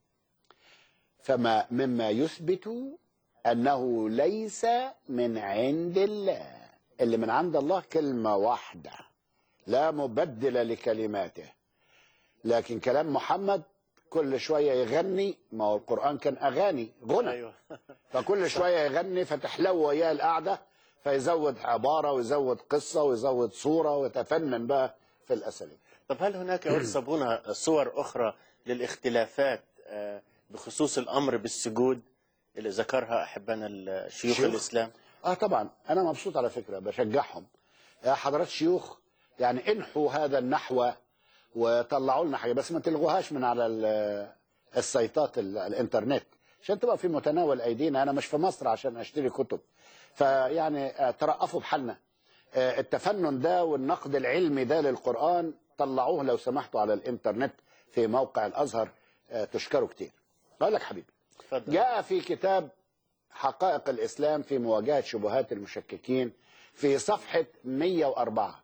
فما مما يثبت أنه ليس من عند الله. اللي من عند الله كلمة واحدة لا مبدل لكلماته، لكن كلام محمد كل شوية يغني. ما هو القرآن كان أغاني غنى. أيوه. فكل شوية يغني فتحلو وياه القعدة، فيزود عبارة ويزود قصة ويزود صورة ويتفنن بقى في الأساليب. طب هل هناك يا صابونة صور أخرى للاختلافات بخصوص الأمر بالسجود اللي ذكرها أحبنا الشيوخ الإسلام؟ طبعا أنا مبسوط على فكرة، بشجعهم يا حضرات الشيوخ، يعني انحوا هذا النحو وطلعوا لنا حاجة، بس ما تلغوهاش من على السيطات الانترنت عشان تبقى في متناول أيدينا. أنا مش في مصر عشان أشتري كتب، فيعني ترأفوا بحالنا. التفنن ده والنقد العلمي ده للقرآن طلعوه لو سمحتوا على الانترنت في موقع الأزهر، تشكروا كتير. أقول لك حبيبي، جاء في كتاب حقائق الإسلام في مواجهة شبهات المشككين في صفحة 104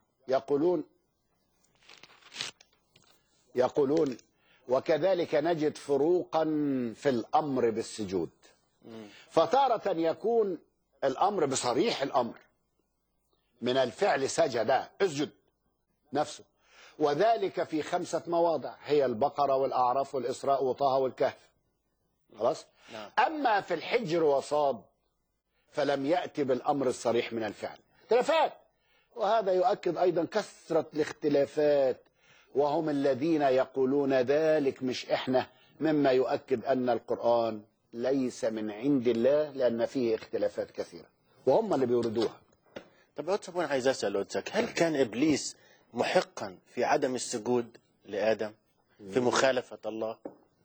يقولون: وكذلك نجد فروقا في الأمر بالسجود، فتارة يكون الأمر بصريح الأمر من الفعل سجد، اسجد نفسه، وذلك في 5 مواضع، هي البقرة والأعراف والإسراء وطه والكهف. خلاص؟ أما في الحجر وصاد فلم يأتي بالأمر الصريح من الفعل. اختلافات، وهذا يؤكد أيضا كثرة الاختلافات، وهم الذين يقولون ذلك مش إحنا، مما يؤكد أن القرآن ليس من عند الله لأن فيه اختلافات كثيرة، وهم اللي بيوردوها. طب يا صابونة عايز أسأل قدسك، هل كان إبليس محقا في عدم السجود لآدم في مخالفة الله؟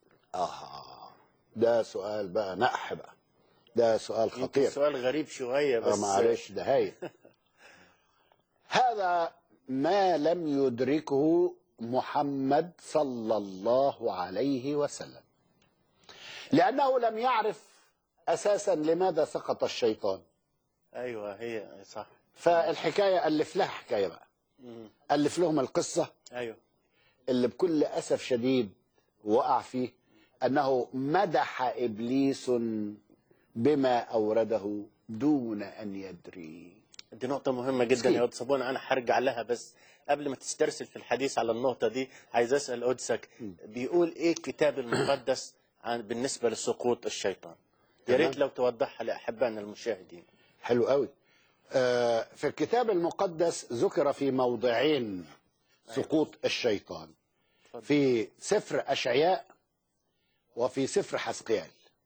ده سؤال بقى نقح بقى، ده سؤال خطير، سؤال غريب شوية بس معلش ده هاي. هذا ما لم يدركه محمد صلى الله عليه وسلم، لأنه لم يعرف أساسا لماذا سقط الشيطان. أيوة هي صح. فالحكاية ألف لها حكاية بقى، ألف لهم القصة. أيوة. اللي بكل أسف شديد وقع فيه أنه مدح إبليس بما أورده دون أن يدري. دي نقطة مهمة جدا يا قدس صابونة، أنا هرجع لها، بس قبل ما تسترسل في الحديث على النقطة دي عايز أسأل قدسك، بيقول إيه الكتاب المقدس بالنسبة لسقوط الشيطان؟ يا ريت لو توضحها لأحبائنا المشاهدين. حلو قوي. في الكتاب المقدس ذكر في موضعين سقوط الشيطان، في سفر أشعياء وفي سفر حزقيال.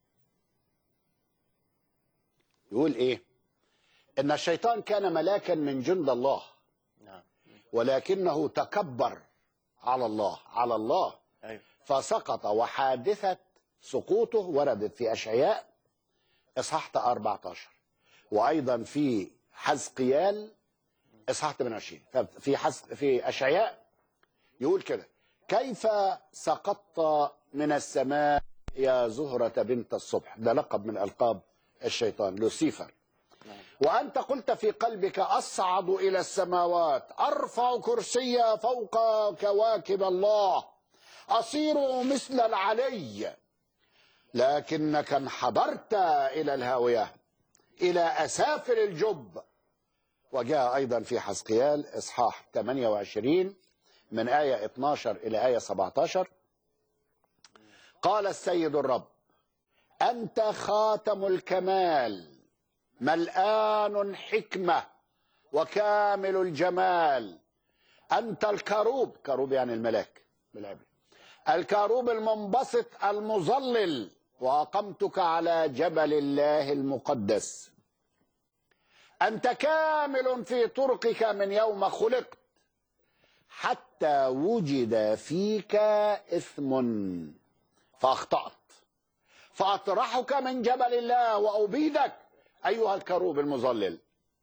يقول إيه؟ إن الشيطان كان ملاكا من جند الله، ولكنه تكبر على الله فسقط. وحادثة سقوطه وردت في أشعياء إصحاح 14، وأيضا في حزقيال إصحاح 28. في أشعياء يقول كده: كيف سقطت من السماء يا زهرة بنت الصبح. ده لقب من ألقاب الشيطان، لوسيفر. وأنت قلت في قلبك: أصعد إلى السماوات، أرفع كرسي فوق كواكب الله، أصير مثل العلي. لكنك انحدرت إلى الهاوية، إلى أسافل الجب. وجاء أيضا في حزقيال إصحاح 28 من آية 12 إلى آية 17: قال السيد الرب: أنت خاتم الكمال، ملآن حكمة وكامل الجمال. أنت الكروب، كروب يعني الملاك بالعبري، الكروب المنبسط المظلل، وأقمتك على جبل الله المقدس. أنت كامل في طرقك من يوم خلقت، حتى وجد فيك إثم فأخطأت، فأطرحك من جبل الله وأبيدك أيها الكروب المظلل.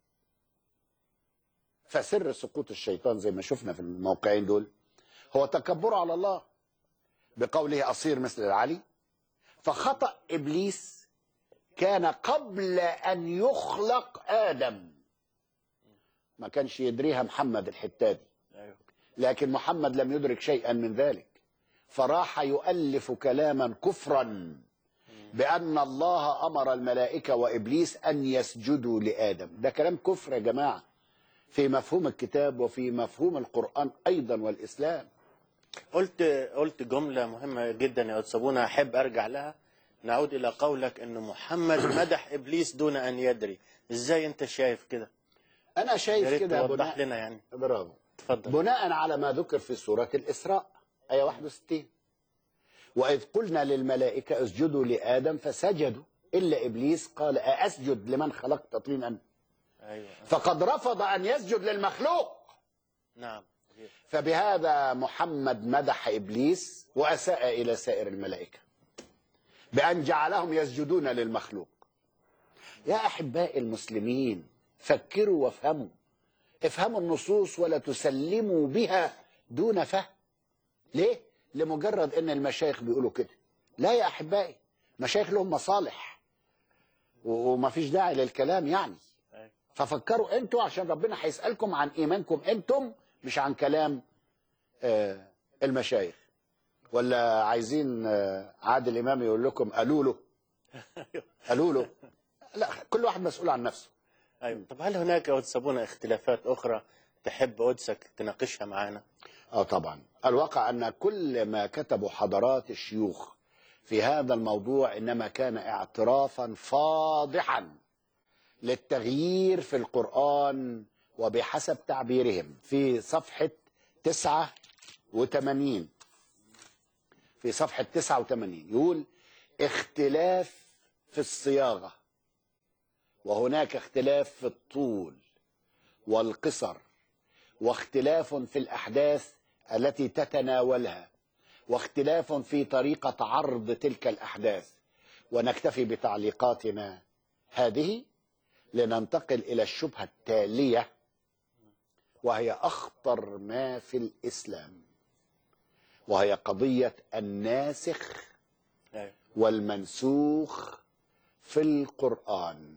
فسر سقوط الشيطان زي ما شفنا في الموقعين دول هو تكبره على الله بقوله أصير مثل العلي. فخطأ إبليس كان قبل أن يخلق آدم، ما كانش يدريها محمد الحتادي، لكن محمد لم يدرك شيئا من ذلك، فراح يؤلف كلاما كفرا بأن الله أمر الملائكة وإبليس أن يسجدوا لآدم. ده كلام كفر يا جماعة في مفهوم الكتاب وفي مفهوم القرآن أيضا والإسلام. قلت جملة مهمة جدا يا أستاذ صابونة، أحب أرجع لها. نعود إلى قولك أن محمد مدح إبليس دون أن يدري. إزاي أنت شايف كده؟ أنا شايف كده توضح لنا يعني. برافو. تفضل. بناء على ما ذكر في سورة الإسراء آية 61: وإذ قلنا للملائكة اسجدوا لآدم فسجدوا إلا إبليس قال أأسجد لمن خلقت طينا. أيوة. فقد رفض أن يسجد للمخلوق. نعم. فبهذا محمد مدح إبليس وأساء إلى سائر الملائكة بأن جعلهم يسجدون للمخلوق. يا أحباء المسلمين، فكروا وافهموا، افهموا النصوص ولا تسلموا بها دون فهم. ليه؟ لمجرد ان المشايخ بيقولوا كده. لا يا احبائي، مشايخ لهم مصالح وما فيش داعي للكلام يعني. ففكروا انتوا عشان ربنا هيسألكم عن ايمانكم انتم، مش عن كلام المشايخ. ولا عايزين عادل امام يقول لكم قالوا له قالوا له؟ لا، كل واحد مسؤول عن نفسه. ايوه. طب هل هناك يا أستاذ صابونة اختلافات اخرى تحب قدسك تناقشها معنا؟ طبعا. الواقع أن كل ما كتبوا حضرات الشيوخ في هذا الموضوع إنما كان اعترافا فاضحا للتغيير في القرآن، وبحسب تعبيرهم في صفحة 89 في صفحة 89 يقول: اختلاف في الصياغة، وهناك اختلاف في الطول والقصر، واختلاف في الأحداث التي تتناولها، واختلاف في طريقة عرض تلك الأحداث. ونكتفي بتعليقاتنا هذه لننتقل إلى الشبهة التالية، وهي أخطر ما في الإسلام، وهي قضية الناسخ والمنسوخ في القرآن.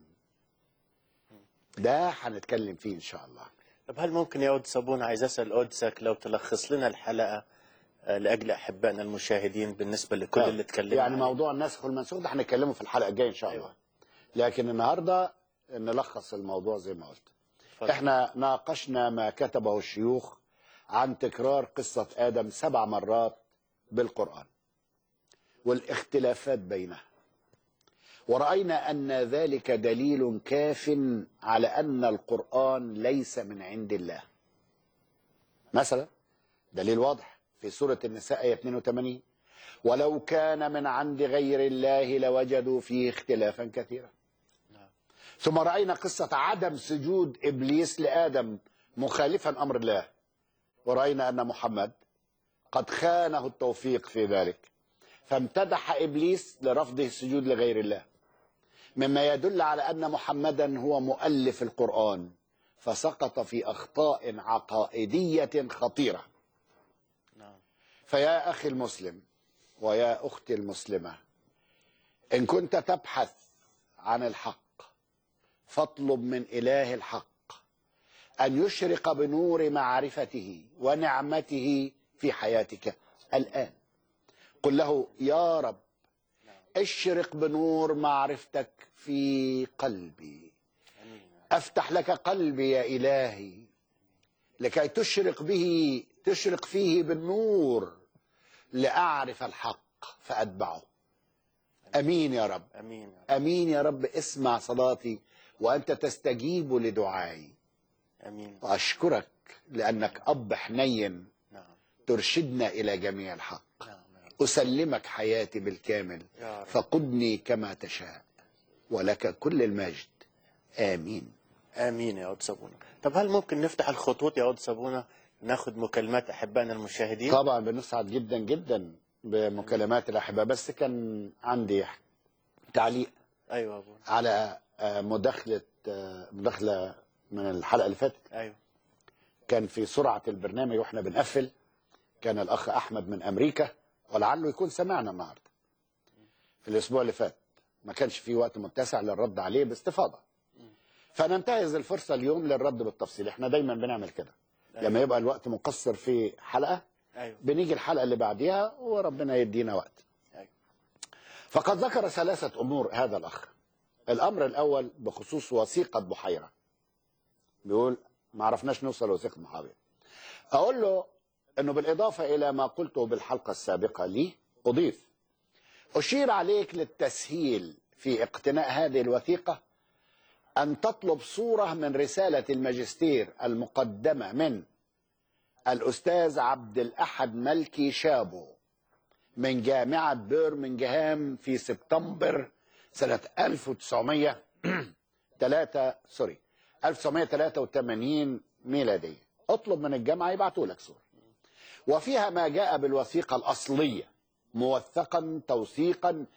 ده هنتكلم فيه إن شاء الله. طب هل ممكن يا أستاذ صابونة، عايز أسأل قدسك لو تلخص لنا الحلقة لأجل أحبائنا المشاهدين بالنسبة لكل اللي اتكلمنا يعني موضوع النسخ والمنسوخ ده هنتكلمه في الحلقة الجاية إن شاء الله. لكن النهاردة نلخص الموضوع زي ما قلت. احنا ناقشنا ما كتبه الشيوخ عن تكرار قصة آدم 7 مرات بالقرآن والاختلافات بينها، ورأينا أن ذلك دليل كاف على أن القرآن ليس من عند الله. مثلا دليل واضح في سورة النساء آية 82: ولو كان من عند غير الله لوجدوا فيه اختلافا كثيرا. ثم رأينا قصة عدم سجود إبليس لآدم مخالفا أمر الله، ورأينا أن محمد قد خانه التوفيق في ذلك، فامتدح إبليس لرفضه السجود لغير الله، مما يدل على أن محمدا هو مؤلف القرآن، فسقط في أخطاء عقائدية خطيرة. فيا أخي المسلم ويا أختي المسلمة، إن كنت تبحث عن الحق فاطلب من إله الحق أن يشرق بنور معرفته ونعمته في حياتك الآن. قل له: يا رب اشرق بنور معرفتك في قلبي. افتح لك قلبي يا إلهي لكي تشرق فيه بالنور لأعرف الحق فأتبعه. أمين يا رب. امين. أمين يا رب. اسمع صلاتي وأنت تستجيب لدعائي. امين. وأشكرك لأنك أب حنين نعم. ترشدنا إلى جميع الحق. نعم. أسلمك حياتي بالكامل يا رب. فقدني كما تشاء ولك كل المجد. آمين. امين يا قدس ابونا. طب هل ممكن نفتح الخطوط يا قدس ابونا ناخد مكالمات احبائنا المشاهدين؟ طبعا بنسعد جدا جدا بمكالمات الأحباء، بس كان عندي تعليق ايوه ابونا. على مداخلة من الحلقة اللي فاتت. ايوه. كان في سرعة البرنامج واحنا بنقفل كان الأخ أحمد من أمريكا، ولعله يكون سمعنا النهارده في الأسبوع اللي فات، ما كانش في وقت متسع للرد عليه باستفاضة، فننتهز الفرصة اليوم للرد بالتفصيل. احنا دايما بنعمل كده. أيوة. لما يبقى الوقت مقصر في حلقة ايوه. بنيجي الحلقة اللي بعديها وربنا يدينا وقت. أيوة. فقد ذكر 3 أمور هذا الأخ. الأمر الأول بخصوص وثيقة بحيرة، بيقول ما عرفناش نوصل لوثيقة بحيرة. أقول له أنه بالإضافة إلى ما قلته بالحلقة السابقة لي أضيف أشير عليك للتسهيل في اقتناء هذه الوثيقة أن تطلب صورة من رسالة الماجستير المقدمة من الأستاذ عبد الأحد ملكي شابو من جامعة برمنغهام في سبتمبر سنة 1983 ميلادية. اطلب من الجامعة يبعتوا لك صورة وفيها ما جاء بالوثيقة الأصلية موثقا توثيقا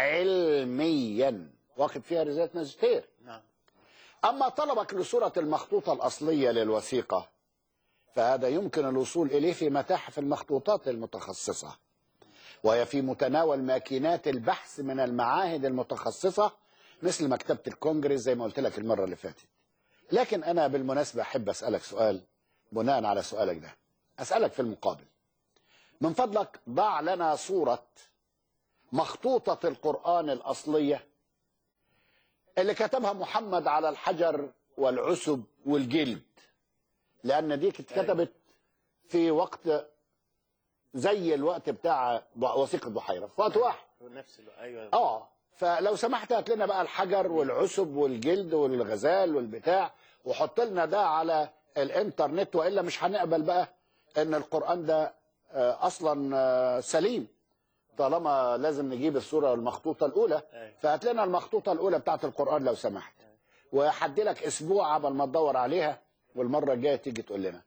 علميا واخد فيها رسالة ماجستير. نعم. أما طلبك لصورة المخطوطة الأصلية للوثيقة فهذا يمكن الوصول إليه في متاحف المخطوطات المتخصصة، وهي في متناول ماكينات البحث من المعاهد المتخصصة مثل مكتبة الكونجرس زي ما قلت لك المرة اللي فاتت. لكن أنا بالمناسبة أحب أسألك سؤال بناء على سؤالك ده. أسألك في المقابل من فضلك ضع لنا صورة مخطوطة القرآن الأصلية اللي كتبها محمد على الحجر والعسب والجلد، لأن دي اتكتبت في وقت زي الوقت بتاع وثيقة بحيرة في وقت واحد. نفس ايوه. فلو سمحت هات لنا بقى الحجر والعسب والجلد والغزال والبتاع وحط لنا ده على الانترنت، والا مش هنقبل بقى ان القرآن ده اصلا سليم طالما لازم نجيب الصورة المخطوطة الأولى. فهات لنا المخطوطة الأولى بتاعت القرآن لو سمحت، وحدي لك أسبوع قبل ما تدور عليها، والمرة الجاية تيجي تقول لنا.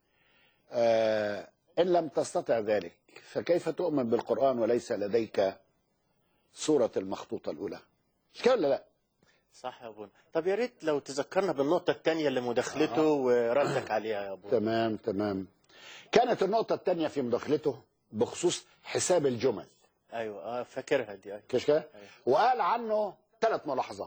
إن لم تستطع ذلك فكيف تؤمن بالقرآن وليس لديك صورة المخطوطة الأولى؟ مش كده ولا لا؟ صح يا ابونا. طب يا ريت لو تذكرنا بالنقطة الثانية اللي مداخلته وردك عليها يا ابونا. تمام. كانت النقطة الثانية في مداخلته بخصوص حساب الجمل. ايوه فاكرها دي. كده أيوة. وقال عنه 3 ملاحظات.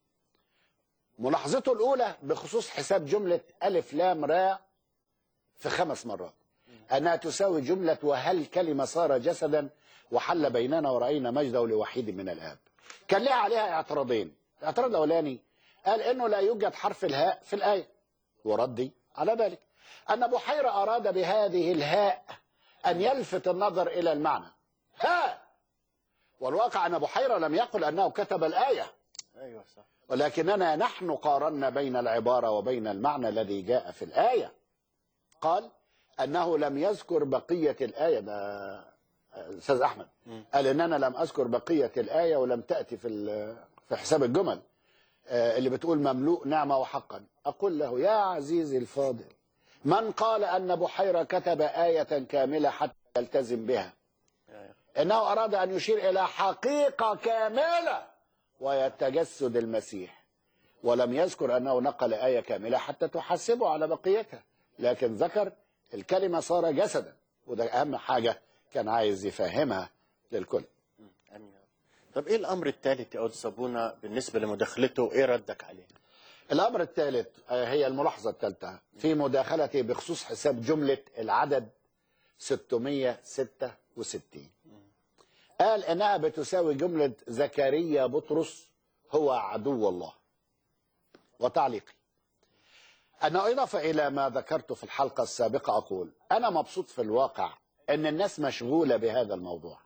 ملاحظته الأولى بخصوص حساب جملة ألف لام راء في 5 مرات أنها تساوي جملة وهل كلمة صار جسدا وحل بيننا ورأينا مجده لوحيد من الآب. كان لها عليها اعتراضين. الاعتراض الأولاني قال إنه لا يوجد حرف الهاء في الآية، وردي على ذلك أن بحيرة أراد بهذه الهاء أن يلفت النظر إلى المعنى هاء، والواقع أن بحيرة لم يقل أنه كتب الآية. أيوة صح. ولكننا نحن قارنا بين العبارة وبين المعنى الذي جاء في الآية. قال أنه لم يذكر بقية الآية. ده أستاذ أحمد قال إننا لم أذكر بقية الآية ولم تأتي في حساب الجمل اللي بتقول مملوء نعمة وحقا. أقول له يا عزيزي الفاضل، من قال أن بحيرة كتب آية كاملة حتى يلتزم بها؟ إنه أراد أن يشير إلى حقيقة كاملة وهي تجسد المسيح، ولم يذكر أنه نقل آية كاملة حتى تحسبه على بقيتها، لكن ذكر الكلمة صار جسدا، وده أهم حاجة كان عايز يفهمها للكل. أمين. طب إيه الأمر الثالث يا قدس أبونا بالنسبة لمداخلته؟ إيه ردك عليه؟ الأمر الثالث هي الملاحظة الثالثة في مداخلتي بخصوص حساب جملة العدد 666. قال إنها بتساوي جملة زكريا بطرس هو عدو الله. وتعليقي أنا إضافة إلى ما ذكرت في الحلقة السابقة أقول أنا مبسوط في الواقع أن الناس مشغولة بهذا الموضوع،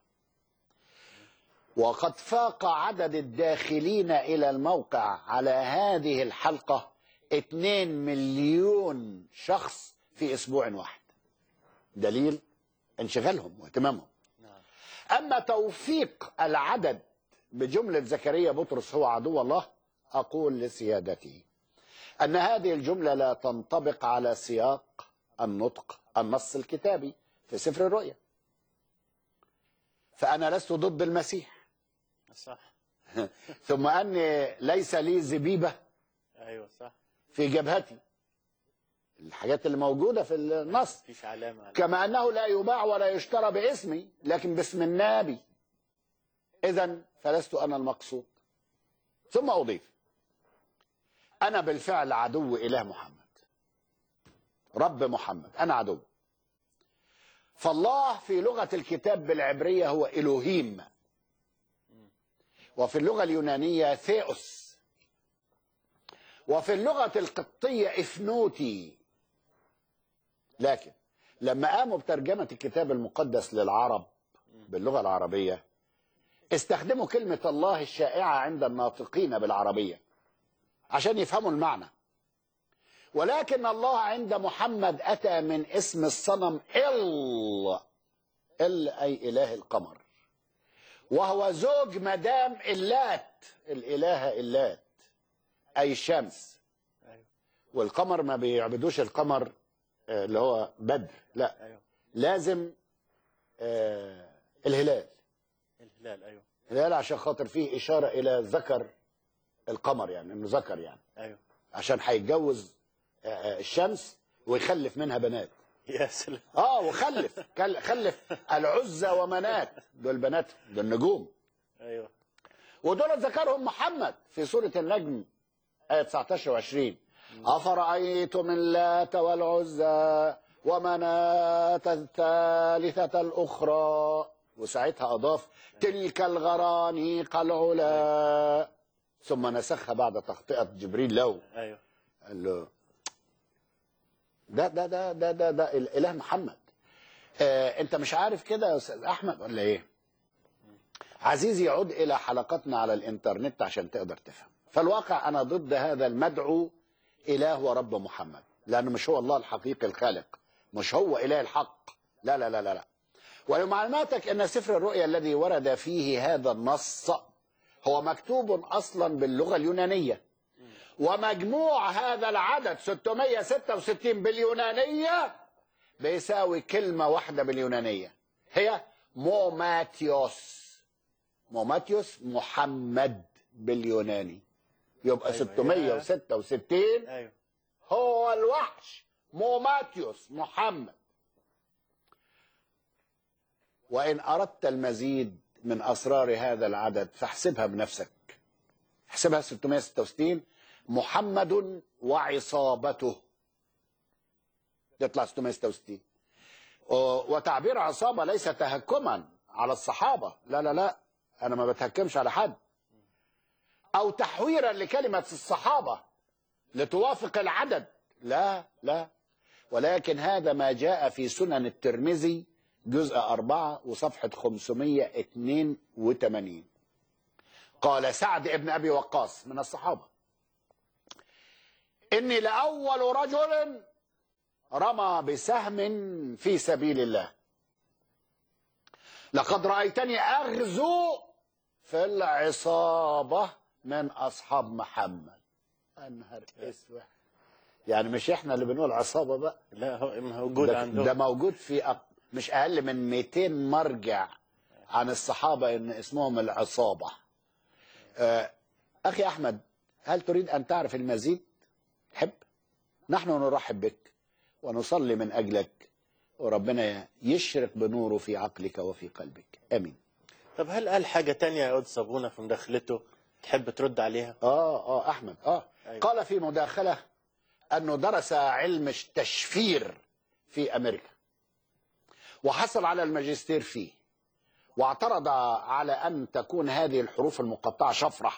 وقد فاق عدد الداخلين إلى الموقع على هذه الحلقة 2 مليون شخص في أسبوع واحد، دليل انشغالهم واهتمامهم. أما توفيق العدد بجملة زكريا بطرس هو عدو الله، أقول لسيادته أن هذه الجملة لا تنطبق على سياق النطق النص الكتابي في سفر الرؤيا. فأنا لست ضد المسيح، صح. ثم أني ليس لي زبيبة ايوه صح. في جبهتي، الحاجات اللي موجودة في النص، مفيش علامة على. كما أنه لا يباع ولا يشترى باسمي لكن باسم النبي، إذن فلست أنا المقصود. ثم أضيف أنا بالفعل عدو إله محمد، رب محمد، أنا عدو. فالله في لغة الكتاب بالعبرية هو إلوهيم، وفي اللغة اليونانية ثيوس، وفي اللغة القبطية إفنوتي. لكن لما قاموا بترجمة الكتاب المقدس للعرب باللغة العربية استخدموا كلمة الله الشائعة عند الناطقين بالعربية عشان يفهموا المعنى. ولكن الله عند محمد أتى من اسم الصنم إل أي إله القمر، وهو زوج مدام اللات، الإلهة اللات أي الشمس. والقمر ما بيعبدوش القمر اللي هو بدر، لا، لازم الهلال. الهلال ايوه. الهلال عشان خاطر فيه إشارة إلى ذكر القمر، يعني إنه ذكر يعني. ايوه. عشان هيتجوز الشمس ويخلف منها بنات. يا سلام. وخلف العزى ومنات، دول بنات، دول نجوم. ايوه. ودول ذكرهم محمد في سورة النجم آية 19 و20. أفرأيتم اللات والعزى ومناة الثالثة الأخرى، وساعتها أضاف تلك الغرانيق العلا، ثم نسخها بعد تخطئة جبريل له. ايوه. قال له ده الإله محمد. أنت مش عارف كده يا أستاذ أحمد ولا إيه؟ عزيزي يعود إلى حلقاتنا على الإنترنت عشان تقدر تفهم. فالواقع أنا ضد هذا المدعو إله ورب محمد، لأنه مش هو الله الحقيقي الخالق، مش هو إله الحق، لا لا لا لا. ولمعلوماتك أن سفر الرؤيا الذي ورد فيه هذا النص هو مكتوب أصلا باللغة اليونانية، ومجموع هذا العدد 666 باليونانية بيساوي كلمة واحدة باليونانية، هي موماتيوس. موماتيوس محمد باليوناني، يبقى 666 ايوه. هو الوحش موماتيوس محمد. وإن أردت المزيد من أسرار هذا العدد فاحسبها بنفسك، احسبها 666 محمد وعصابته، يطلع 666. وتعبير عصابة ليس تهكما على الصحابة، لا لا لا، أنا ما بتهكمش على حد، أو تحويرا لكلمة الصحابة لتوافق العدد، لا لا، ولكن هذا ما جاء في سنن الترمذي جزء 4 وصفحة 582. قال سعد ابن أبي وقاص من الصحابة: إني لأول رجل رمى بسهم في سبيل الله، لقد رأيتني أغزو في العصابة من أصحاب محمد. أنهر اسود، يعني مش إحنا اللي بنقول عصابة بقى، لا هو موجود عندهم، ده موجود في مش أقل من 200 مرجع عن الصحابة إن اسمهم العصابة. أخي أحمد، هل تريد أن تعرف المزيد؟ حب، نحن نرحب بك ونصلي من أجلك، وربنا يشرق بنوره في عقلك وفي قلبك، آمين. طب هل قال حاجة تانية يا قدس أبونا في مداخلته تحب ترد عليها؟ أحمد أيوة. قال في مداخلة أنه درس علم التشفير في أمريكا وحصل على الماجستير فيه، واعترض على أن تكون هذه الحروف المقطعة شفرة.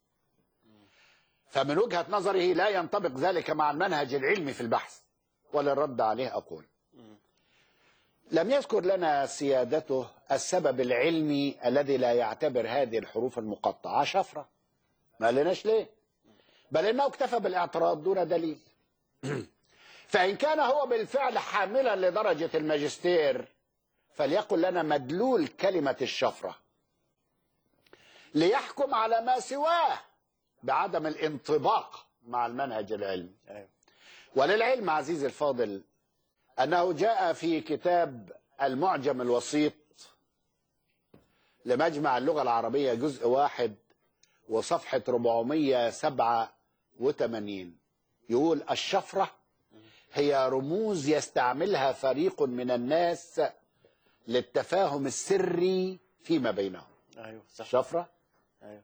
فمن وجهة نظره لا ينطبق ذلك مع المنهج العلمي في البحث، وللرد عليه أقول: لم يذكر لنا سيادته السبب العلمي الذي لا يعتبر هذه الحروف المقطعة شفرة. ما قالناش ليه، بل إنه اكتفى بالاعتراض دون دليل. فإن كان هو بالفعل حاملا لدرجة الماجستير فليقل لنا مدلول كلمة الشفرة ليحكم على ما سواه بعدم الانطباق مع المنهج العلمي. وللعلم عزيزي الفاضل أنه جاء في كتاب المعجم الوسيط لمجمع اللغة العربية جزء 1 وصفحة 487 يقول: الشفرة هي رموز يستعملها فريق من الناس للتفاهم السري فيما بينهم. أيوة صح. شفرة أيوة.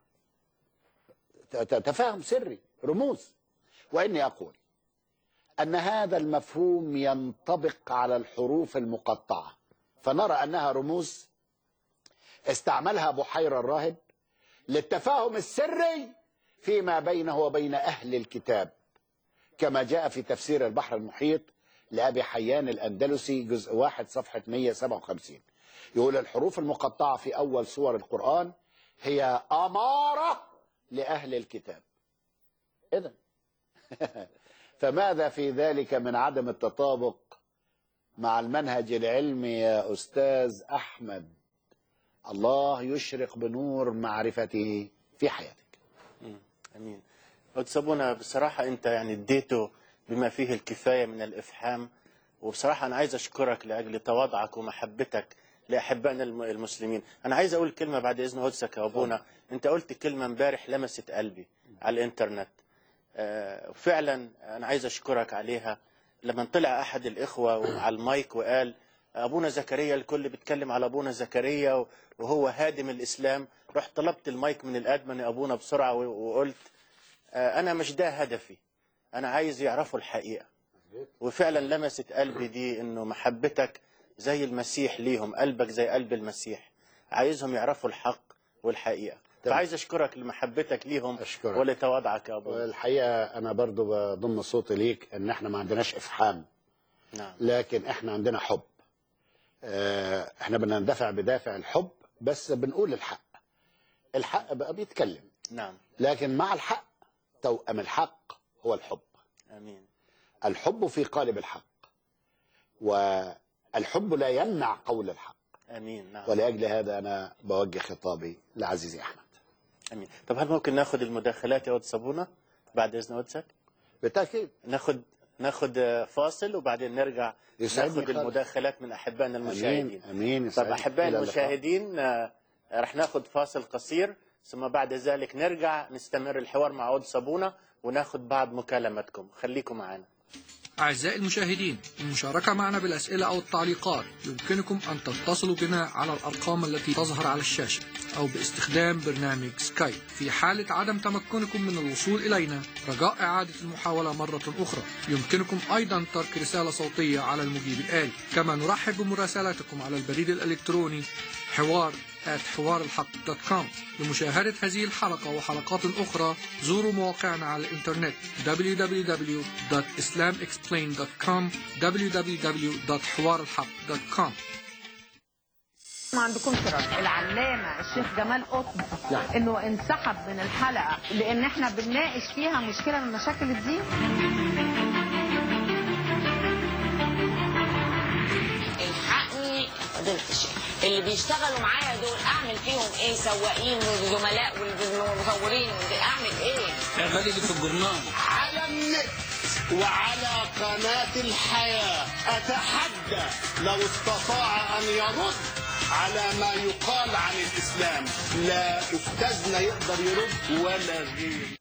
تفاهم سري، رموز. وإني أقول أن هذا المفهوم ينطبق على الحروف المقطعة، فنرى أنها رموز استعملها بحيرة الراهب للتفاهم السري فيما بينه وبين أهل الكتاب، كما جاء في تفسير البحر المحيط لأبي حيان الأندلسي جزء 1 صفحة 157. يقول: الحروف المقطعة في أول سور القرآن هي أمارة لأهل الكتاب. إذن فماذا في ذلك من عدم التطابق مع المنهج العلمي يا أستاذ أحمد؟ الله يشرق بنور معرفته في حياتك. أمين. وتسابونا بصراحة أنت يعني اديته بما فيه الكفاية من الإفحام، وبصراحة أنا عايز أشكرك لأجل تواضعك ومحبتك لأحبائنا المسلمين. أنا عايز أقول كلمة بعد إذن قدسك يا أبونا. أنت قلت كلمة امبارح لمست قلبي على الإنترنت. فعلا أنا عايز أشكرك عليها. لما طلع أحد الإخوة على المايك وقال أبونا زكريا، الكل بيتكلم على أبونا زكريا وهو هادم الإسلام، رحت طلبت المايك من الأدمن يا أبونا بسرعة وقلت أنا مش ده هدفي، أنا عايز يعرفوا الحقيقة. وفعلا لمست قلبي دي إنه محبتك زي المسيح ليهم، قلبك زي قلب المسيح، عايزهم يعرفوا الحق والحقيقة. فعايز أشكرك لمحبتك ليهم ولتواضعك يا أبونا. والحقيقة أنا برضو بضم صوتي ليك إن إحنا ما عندناش إفحام. نعم. لكن إحنا عندنا حب. إحنا بندافع بدافع الحب، بس بنقول الحق. الحق بقى بيتكلم. نعم. لكن مع الحق توأم الحق هو الحب. آمين. الحب في قالب الحق، والحب لا يمنع قول الحق. آمين. نعم. ولأجل هذا أنا بوجه خطابي لعزيزي أحمد. آمين. طب هل ممكن ناخد المداخلات يا قدس أبونا بعد إذن قدسك؟ بالتأكيد. ناخد فاصل وبعدين نرجع ناخد المداخلات من أحبائنا المشاهدين. أمين. طب أحبائنا المشاهدين رح ناخد فاصل قصير، ثم بعد ذلك نرجع نستمر الحوار مع قدس أبونا وناخد بعض مكالماتكم. خليكم معنا. أعزائي المشاهدين، المشاركة معنا بالأسئلة أو التعليقات يمكنكم أن تتصلوا بنا على الأرقام التي تظهر على الشاشة أو باستخدام برنامج سكايب. في حالة عدم تمكنكم من الوصول إلينا رجاء إعادة المحاولة مرة أخرى، يمكنكم أيضا ترك رسالة صوتية على المجيب الآلي. كما نرحب بمراسلاتكم على البريد الإلكتروني حوار@حوارالحق.com. لمشاهدة هذه الحلقة وحلقات أخرى زوروا مواقعنا على الإنترنت www.islamexplained.com www.حوارالحق.com. ما عندكمش رد. العلامة الشيخ جمال قطب انه انسحب من الحلقة لان احنا بنناقش فيها مشكلة من مشاكل الدين. الحقني فضيلة الشيخ، اللي بيشتغلوا معايا دول اعمل فيهم ايه؟ سواقين وزملاء والمصورين، اعمل ايه؟ اعملي في الجرنان على النت وعلى قناة الحياة. أتحدى لو استطاع أن يرد على ما يقال عن الإسلام. لا أستاذنا يقدر يرد ولا غير.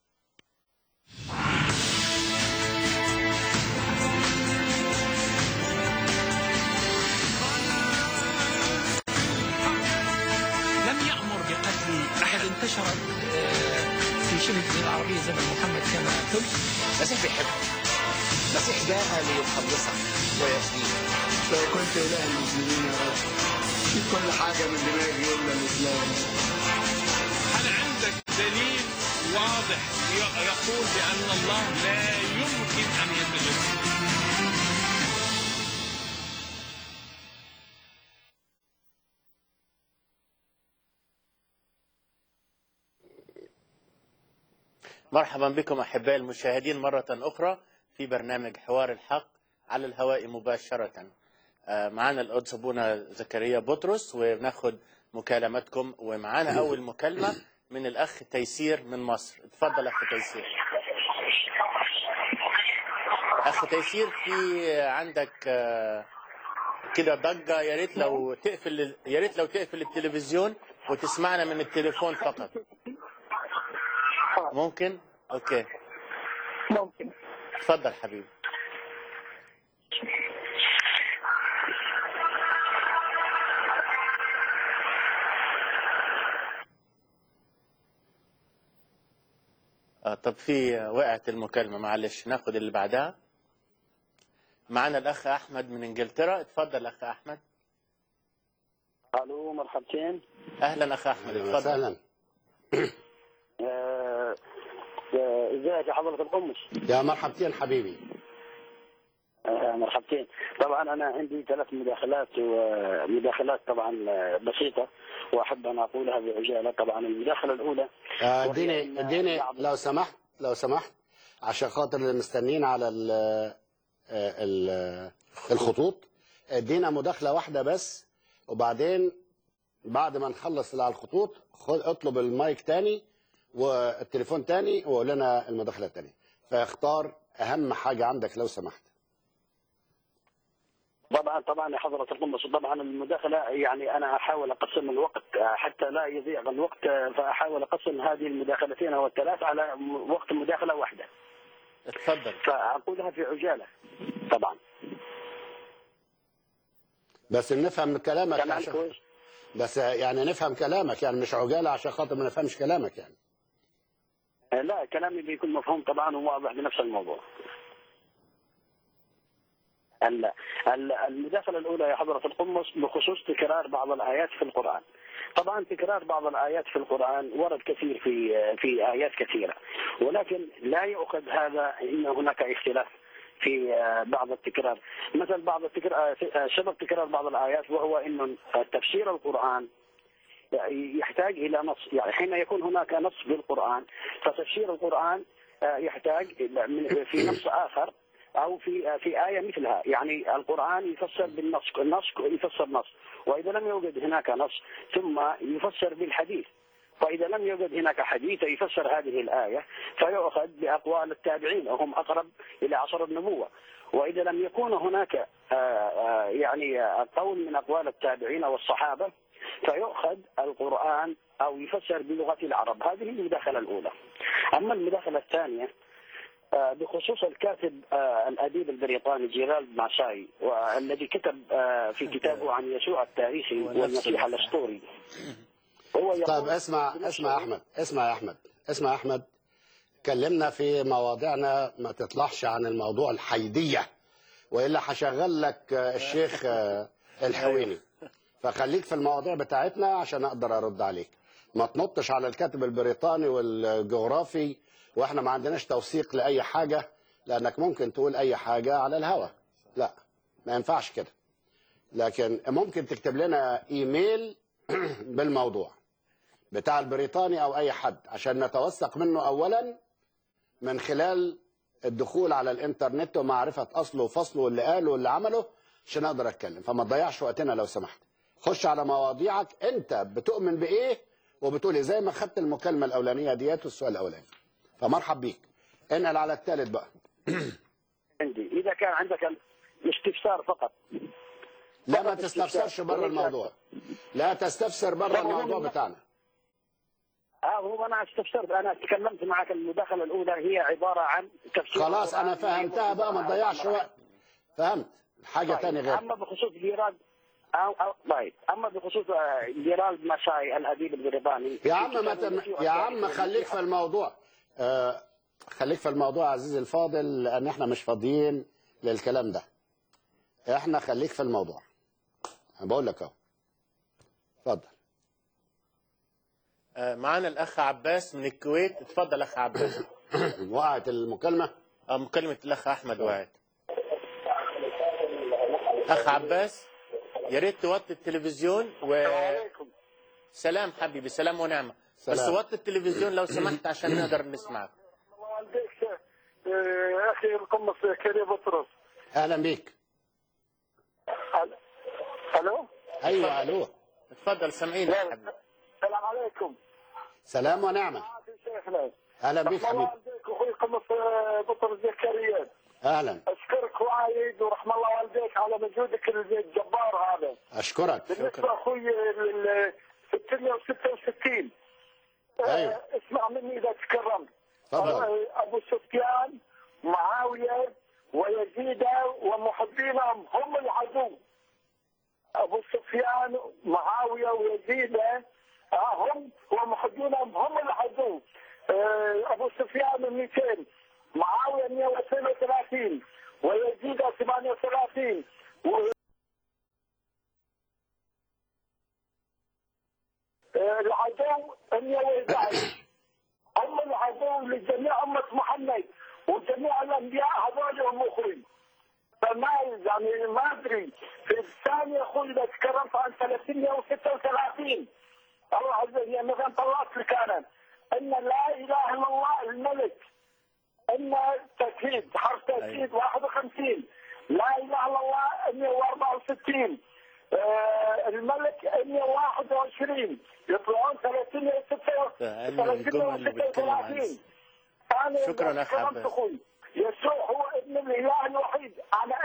لم يأمر بقتل أحد. انتشرت في شبه الجزيرة العربية زمن محمد كما قلت. المسيح بيحبك. المسيح جاء ليخلصك ويفديك. لو كنت إله المسلمين يا رب اشيل كل حاجه من دماغي الا الاسلام. هل عندك دليل واضح يقول بأن الله لا يمكن أن يتجسد؟ مرحبا بكم أحبائي المشاهدين مرة أخرى في برنامج حوار الحق على الهواء مباشرة. معنا القدس أبونا زكريا بطرس وناخد مكالماتكم، ومعنا أول مكالمة من الأخ تيسير من مصر. اتفضل أخ تيسير. أخ تيسير، في عندك كده ضجة، يا ريت لو تقفل التلفزيون وتسمعنا من التليفون فقط. ممكن؟ اوكي ممكن. اتفضل حبيبي. طب وقعت المكالمة، معلش ناخد اللي بعدها. معنا الأخ أحمد من إنجلترا. اتفضل أخ أحمد. الو، مرحبتين. أهلا أخ أحمد، اتفضل. اهلا. ازيك يا حضرة القمص؟ يا مرحبتين حبيبي. مرحبتين. طبعا انا عندي 3 مداخلات طبعا بسيطة، واحب ان اقولها بعجالة. طبعا المداخلة الاولى اديني لو سمحت عشان خاطر اللي مستنين على الخطوط، ادينا مداخلة واحدة بس، وبعدين بعد ما نخلص اللي على الخطوط اطلب المايك تاني والتليفون تاني وقول لنا المداخلة التانية. فاختار اهم حاجة عندك لو سمحت. طبعا يا حضرة القمص، طبعا المداخلة يعني انا احاول اقسم الوقت حتى لا يضيع الوقت، فاحاول اقسم هذه المداخلتين او الثلاث على وقت مداخلة واحدة. اتفضل. فاقولها في عجالة طبعا، بس نفهم كلامك كلام عشان كويس. بس يعني نفهم كلامك، يعني مش عجالة عشان خاطر ما نفهمش كلامك يعني. لا، كلامي بيكون مفهوم طبعا وواضح بنفس الموضوع. المداخلة الأولى يا حضرة القمص بخصوص تكرار بعض الآيات في القرآن. طبعا تكرار بعض الآيات في القرآن ورد كثير في آيات كثيرة، ولكن لا يؤخذ هذا إن هناك اختلاف في بعض التكرار. مثل بعض التكرار، سبب تكرار بعض الآيات وهو إن تفسير القرآن يحتاج إلى نص. يعني حين يكون هناك نص بالقرآن فتفسير القرآن يحتاج في نص آخر أو في آية مثلها. يعني القرآن يفسر بالنص، النص يفسر نص، وإذا لم يوجد هناك نص ثم يفسر بالحديث، فإذا لم يوجد هناك حديث يفسر هذه الآية فيؤخذ بأقوال التابعين وهم أقرب إلى عصر النبوة. وإذا لم يكون هناك يعني قول من أقوال التابعين والصحابة فيؤخذ القرآن أو يفسر بلغة العرب. هذه المداخلة الأولى. أما المداخلة الثانية بخصوص الكاتب الأديب البريطاني جيرالد ماساي، والذي كتب في كتابه عن يسوع التاريخي والمسيح الأسطوري. طيب اسمع يا أحمد، كلمنا في مواضيعنا، ما تطلعش عن الموضوع الحيدية وإلا هشغل لك الشيخ الحويني. فخليك في المواضيع بتاعتنا عشان أقدر أرد عليك. ما تنطش على الكاتب البريطاني والجغرافي واحنا ما عندناش توثيق لأي حاجة، لأنك ممكن تقول أي حاجة على الهوا. لا، ما ينفعش كده. لكن ممكن تكتب لنا إيميل بالموضوع بتاع البريطاني أو أي حد عشان نتوثق منه أولا من خلال الدخول على الإنترنت ومعرفة أصله وفصله واللي قاله واللي عمله عشان أقدر أتكلم. فما تضيعش وقتنا لو سمحت. خش على مواضيعك، أنت بتؤمن بإيه وبتقول إيه، زي ما خدت المكالمة الأولانية ديت والسؤال الأولاني. فمرحب بيك. انقل على الثالث بقى. عندي إذا كان عندك استفسار فقط. لا، ما تستفسرش بره الموضوع. لا تستفسر بره الموضوع بتاعنا. هو أنا استفسرت، أنا تكلمت معك. المداخلة الأولى هي عبارة عن تفسير. خلاص أنا فهمتها بقى، ما تضيعش وقت. فهمت حاجة ثانية غير. أما بخصوص جيرالد طيب، أما بخصوص جيرالد ماساي الأديب البريطاني. يا عم خليك في الموضوع. خليك في الموضوع عزيزي الفاضل، لأن احنا مش فاضيين للكلام ده. احنا خليك في الموضوع. أنا بقول لك اهو. اتفضل. معانا الأخ عباس من الكويت. اتفضل أخ عباس. وقعت المكالمة؟ مكالمة الأخ أحمد وقعت. أخ عباس يا ريت توطي التلفزيون سلام حبيبي، سلام ونعمة. سلام. بس وطي التلفزيون لو سمحت عشان نقدر نسمعك. اخي القمص كريم بطرس. اهلا بيك. الو. ايوه الو. اتفضل سامعينك يا حبيبي. السلام عليكم. سلام ونعمة. اهلا بيك حبيبي. اخوي قمص بطرس زكريا. اهلا. اشكرك وايد ورحم الله والديك على مجهودك الجبار هذا. اشكرك. بالنسبه اخوي 666 ايوه اسمع مني اذا تكرمت. تفضل. ابو سفيان معاويه ويزيد ومحبينهم هم العدو. ابو سفيان معاويه ويزيد هم ومحبينهم هم العدو. ابو سفيان 200 معاويه 132 ويزيد 38 العدو 111 هم العدو لجميع أمة محمد وجميع الأنبياء هذول هم أخوي. فما يعني ما أدري في الثانية أخوي إذا تكرمت عن 336 الله عز وجل مثلا طلعت لك أنا أن لا إله إلا الله الملك أن تأكيد حرف تأكيد 51 لا إله إلا الله 164 الملك 121 يطلعون 336. شكرا اخ عباس. يسوع هو ابن الاله الوحيد. انا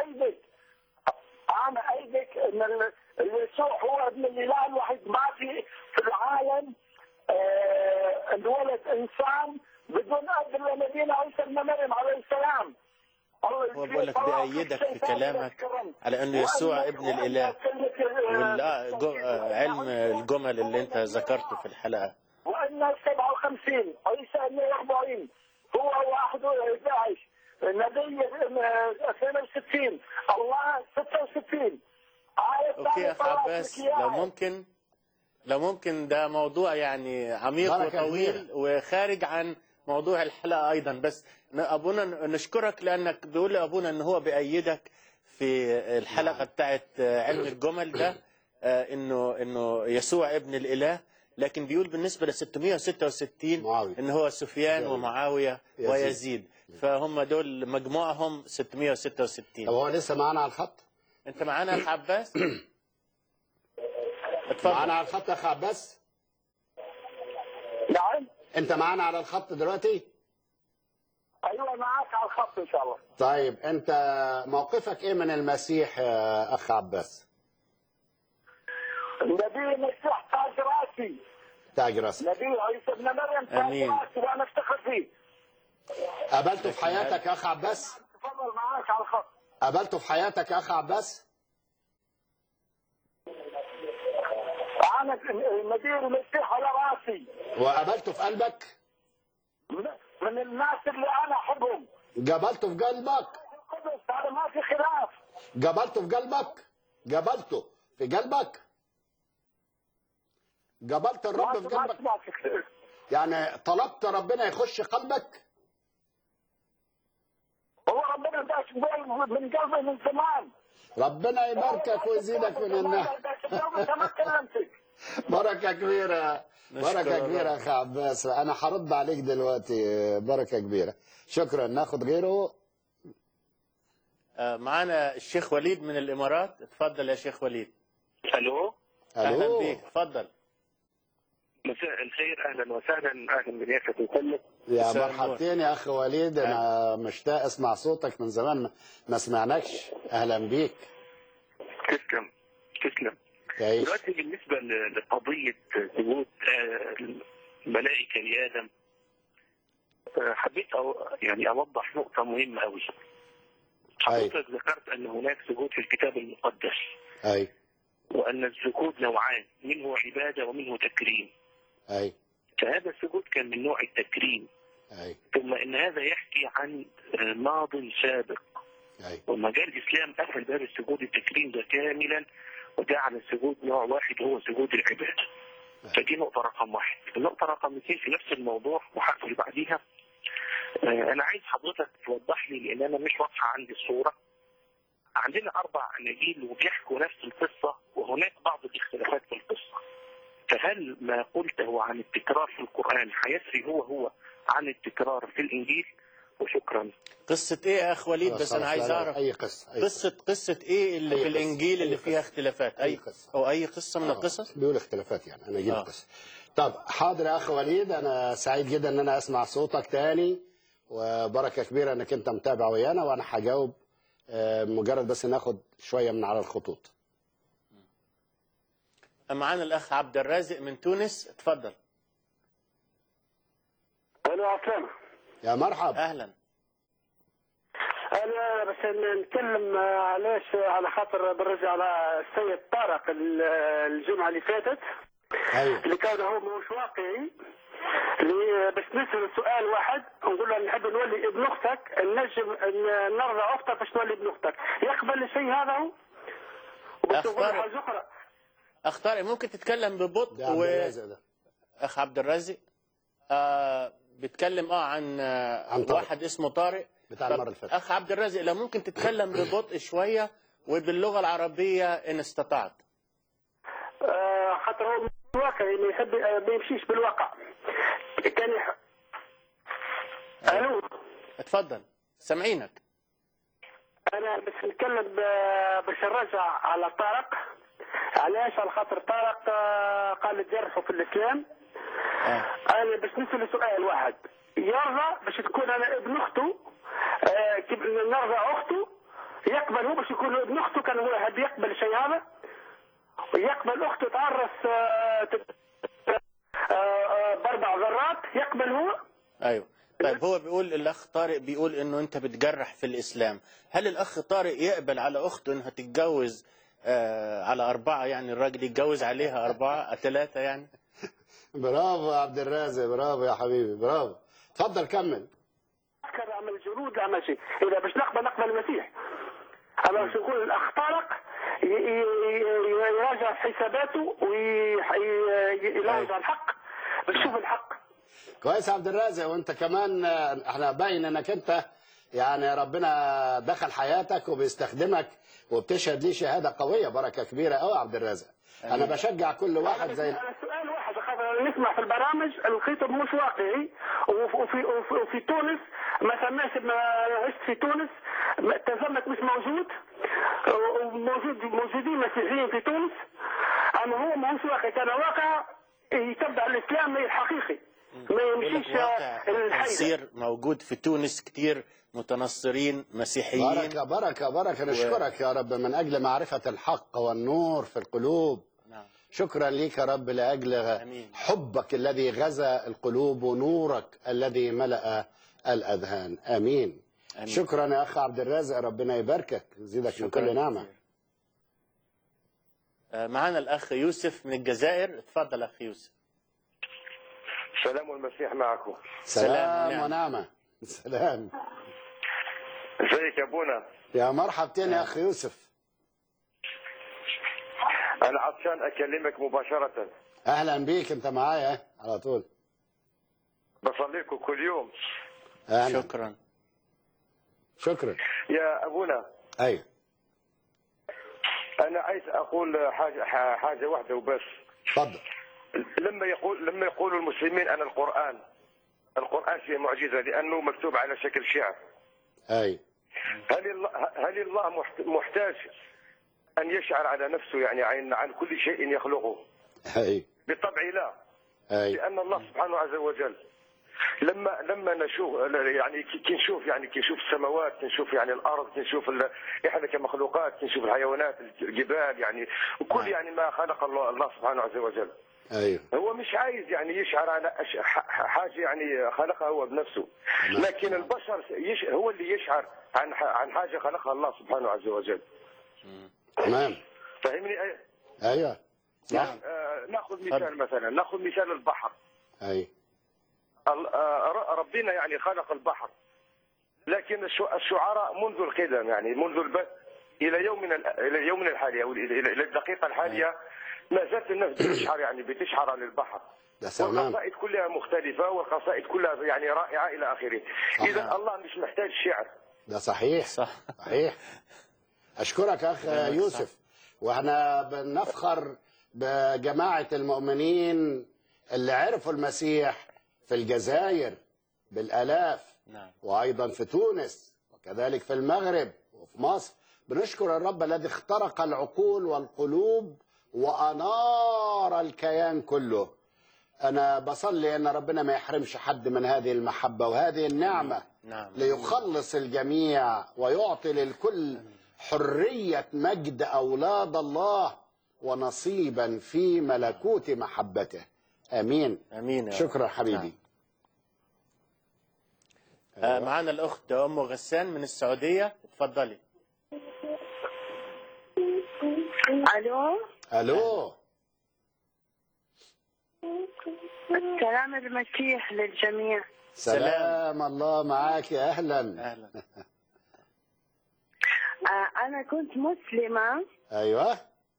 ايدك ان يسوع هو ابن الاله الوحيد. ما في العالم انولد انسان بدون اب الا نبينا عيسى ابن مريم عليه السلام. هو بقول لك بأيدك في كلامك على انه يسوع ابن الاله علم الجمل اللي انت ذكرته في الحلقه. وان 57 عيسى 140 هو 11 نبي 62 الله 66 اوكي يا اخ عباس لو ممكن ده موضوع يعني عميق وطويل وخارج عن موضوع الحلقه ايضا. بس ابونا نشكرك لانك بيقول لابونا ان هو بيأيدك في الحلقه بتاعت علم الجمل ده انه يسوع ابن الاله. لكن بيقول بالنسبه ل 666 ان هو سفيان ومعاويه ويزيد. فهم دول مجموعهم 666. طب هو لسه معانا على الخط؟ انت معانا يا اخ عباس؟ اتفضل. معانا على الخط يا اخ عباس؟ نعم. انت معانا على الخط دلوقتي؟ ايوه معاك على الخط ان شاء الله. طيب انت موقفك ايه من المسيح يا اخ عباس؟ النبي المسيح تاج راسي. تاج راسك. نبي عيسى ابن مريم تاج راسي وانا افتخر فيه. قابلته في حياتك يا اخ عباس؟ تفضل معاك على الخط. قابلته في حياتك يا اخ عباس؟ انا النبي المسيح على راسي. وقابلته في قلبك؟ من الناس اللي انا احبهم. قابلته في قلبك؟ هذا ما في خلاف. قابلته في قلبك؟ قابلته في قلبك؟ قابلت الرب في قلبك؟ يعني طلبت ربنا يخش قلبك؟ هو ربنا داش من قلبي من زمان. ربنا يباركك ويزيدك من النعم. بركة كبيرة، بركة كبيرة يا أخي عباس. أنا هرد عليك دلوقتي. بركة كبيرة. شكرا. ناخد غيره. معانا الشيخ وليد من الإمارات. اتفضل يا شيخ وليد. ألو. أهلا بيك. اتفضل. مساء الخير. أهلا وسهلا. أهلا بضيافة الكل. يا مرحبتين يا أخ وليد. أنا مشتاق أسمع صوتك من زمان ما سمعناكش. أهلا بيك. تسلم تسلم. دلوقتي بالنسبة لقضية سجود الملائكة لآدم حبيت يعني أوضح نقطة مهمة أوي. حضرتك ذكرت أن هناك سجود في الكتاب المقدس. أي. وأن السجود نوعان، منه عبادة ومنه تكريم. أي. فهذا السجود كان من نوع التكريم. أي. ثم إن هذا يحكي عن ماض سابق. أي. ومجال الإسلام أهل باب السجود التكريم ده كاملا وده على السجود نوع واحد هو سجود العبادة. فدي نقطة رقم واحد. النقطة رقم 2 في نفس الموضوع وهقفل بعديها. أنا عايز حضرتك توضح لي لأن أنا مش واضحة عندي الصورة. عندنا 4 أناجيل وبيحكوا نفس القصة وهناك بعض الاختلافات في القصة. فهل ما قلته عن التكرار في القرآن هيسري هو عن التكرار في الإنجيل؟ وشكرا. قصة ايه يا اخ وليد؟ بس انا عايز اعرف اي قصة. قصة ايه اللي في الانجيل اللي فيها اختلافات؟ اي قصة او اي قصة من القصص؟ بيقول اختلافات يعني انا اجيب قصة. طب حاضر يا اخ وليد، انا سعيد جدا ان انا اسمع صوتك تاني، وبركة كبيرة انك انت متابع ويانا، وانا هجاوب مجرد بس ناخد شوية من على الخطوط. معانا الاخ عبد الرازق من تونس، اتفضل. الو عسلامة. يا مرحب. اهلا. انا بس نتكلم علاش على خاطر برجع على السيد طارق الجمعه اللي فاتت. ايوه. اللي كان هو مش واقعي. اللي بس نسال سؤال واحد نقول له نحب نولي ابن اختك، نجم نرضى اختك باش تولي ابن اختك، يقبل الشيء هذا هو؟ وبس نقول حاجه اخرى. اخ طارق ممكن تتكلم ببطء؟ ده عبد الرازق ده. اخ عبد الرازق بيتكلم عن واحد اسمه طارق بتاع المره اللي فاتت. اخ عبد الرازق لو ممكن تتكلم ببطء شويه وباللغه العربيه ان استطعت. حتى هو واقعي ما يحب ما يمشيش بالواقع. كان الو اتفضل سامعينك. انا بس نتكلم باش نرجع على طارق. علاش؟ على خاطر طارق قال جرحه في الاسلام. انا بس نسال سؤال واحد، يرضى باش تكون انا ابن اخته نرضى اخته؟ يقبل هو باش يكون ابن اخته؟ كان هو يقبل الشيء هذا؟ يقبل اخته تعرس باربع ذرات؟ يقبل هو؟ ايوه. طيب هو بيقول الاخ طارق بيقول انه انت بتجرح في الاسلام، هل الاخ طارق يقبل على اخته انها تتجوز على 4؟ يعني الراجل يتجوز عليها 4 3 يعني؟ برافو يا عبد الرازق، برافو يا حبيبي، برافو. اتفضل كمل. اعمل جنود اعمل شيء، اذا باش نقبل المسيح. اما باش نقول الاخ طارق يراجع حساباته ويراجع الحق باش يشوف الحق. كويس يا عبد الرازق، وانت كمان احنا باين انك انت يعني ربنا دخل حياتك وبيستخدمك وبتشهد ليه شهاده قويه، بركه كبيره قوي يا عبد الرازق. انا بشجع كل واحد زي انا سؤال واحد خاطر نسمع في البرامج الخطب مش واقعي، وفي تونس ما سماش، ما عشت في تونس تزمت مش موجود، موجودين مسيحيين في تونس، اما هو مش واقعي. كان واقع يتبع الاسلام الحقيقي ما يمشيش الحيدة. موجود في تونس كتير متنصرين مسيحيين. بركة بركة بركة. نشكرك يا رب من أجل معرفة الحق والنور في القلوب. نعم. شكرا ليك يا رب لأجل حبك الذي غزا القلوب ونورك الذي ملأ الأذهان. آمين. شكرا يا أخ عبد الرازق، ربنا يباركك ويزيدك من كل نعمة. معنا الأخ يوسف من الجزائر، اتفضل أخ يوسف. سلام والمسيح معكم. سلام ونعمة. سلام. ازيك يا ابونا؟ يا مرحبتين يا اخ يوسف. انا عطشان اكلمك مباشرة. اهلا بيك، انت معايا على طول. بصلي لكم كل يوم. أهلا. شكرا يا ابونا. ايوه. انا عايز اقول حاجة واحدة وبس. اتفضل. لما يقولوا المسلمين ان القرآن فيه معجزة لانه مكتوب على شكل شعر. اي. هل الله محتاج ان يشعر على نفسه يعني عن كل شيء يخلقه؟ اي. بالطبع لا. اي. لان الله سبحانه عز وجل لما نشوف يعني كنشوف السماوات، كنشوف يعني الارض، كنشوف احنا كمخلوقات، كنشوف الحيوانات، الجبال، يعني وكل يعني ما خلق الله سبحانه عز وجل. ايوه. هو مش عايز يعني يشعر على حاجه يعني خلقها هو بنفسه، لكن البشر هو اللي يشعر عن حاجه خلقها الله سبحانه عز وجل. تمام. فاهمني؟ ايوه صح. ناخذ مثال، مثلا ناخذ مثال البحر. اي. ربنا يعني خلق البحر، لكن الشعراء منذ القدم يعني منذ البدء الى يومنا الحالي او الى الدقيقه الحاليه ما زالت الناس بتشعر عن البحر. والقصائد كلها مختلفه والقصائد كلها يعني رائعه الى اخره. اذا الله مش محتاج شعر. ده صحيح. صحيح. اشكرك اخ يوسف. واحنا بنفخر بجماعه المؤمنين اللي عرفوا المسيح في الجزائر بالالاف. نعم. وايضا في تونس وكذلك في المغرب وفي مصر. بنشكر الرب الذي اخترق العقول والقلوب وانار الكيان كله. انا بصلي ان ربنا ما يحرمش حد من هذه المحبه وهذه النعمه. نعم. ليخلص الجميع ويعطي للكل حريه مجد اولاد الله ونصيبا في ملكوت محبته. امين. امين. شكرا حبيبي. معنا الاخت ام غسان من السعوديه، اتفضلي. الو. الو. السلام المسيح للجميع. سلام الله معك. يا اهلا. اهلا. انا كنت مسلمه. ايوه.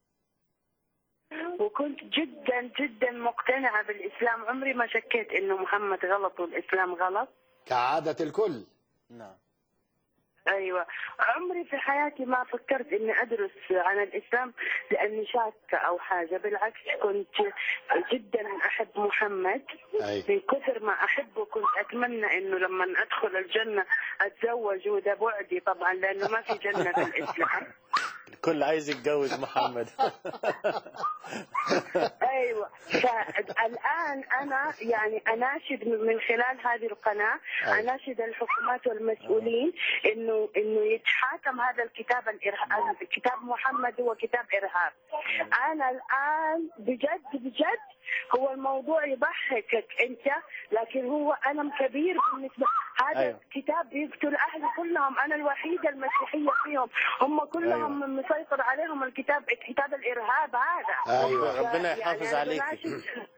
وكنت جدا جدا مقتنعه بالاسلام، عمري ما شكيت انه محمد غلط والاسلام غلط كعاده الكل. نعم. ايوه، عمري في حياتي ما فكرت اني ادرس عن الاسلام لاني شاكه او حاجه، بالعكس كنت جدا احب محمد. من كثر ما احبه كنت اتمنى انه لما ادخل الجنه اتزوج، وده بعدي طبعا لانه ما في جنه في الاسلام. الكل عايز يتجوز محمد. ايوه، فالان انا يعني اناشد من خلال هذه القناه، اناشد الحكومات والمسؤولين انه يتحاكم هذا الكتاب الارهاب. كتاب محمد هو كتاب ارهاب. انا الان بجد هو الموضوع يضحكك انت، لكن هو الم كبير بالنسبه. هذا الكتاب بيقتل اهلي كلهم، انا الوحيده المسيحيه فيهم، هم كلهم مسيطر عليهم الكتاب الارهاب هذا. ايوه، ربنا يحافظ عليكي.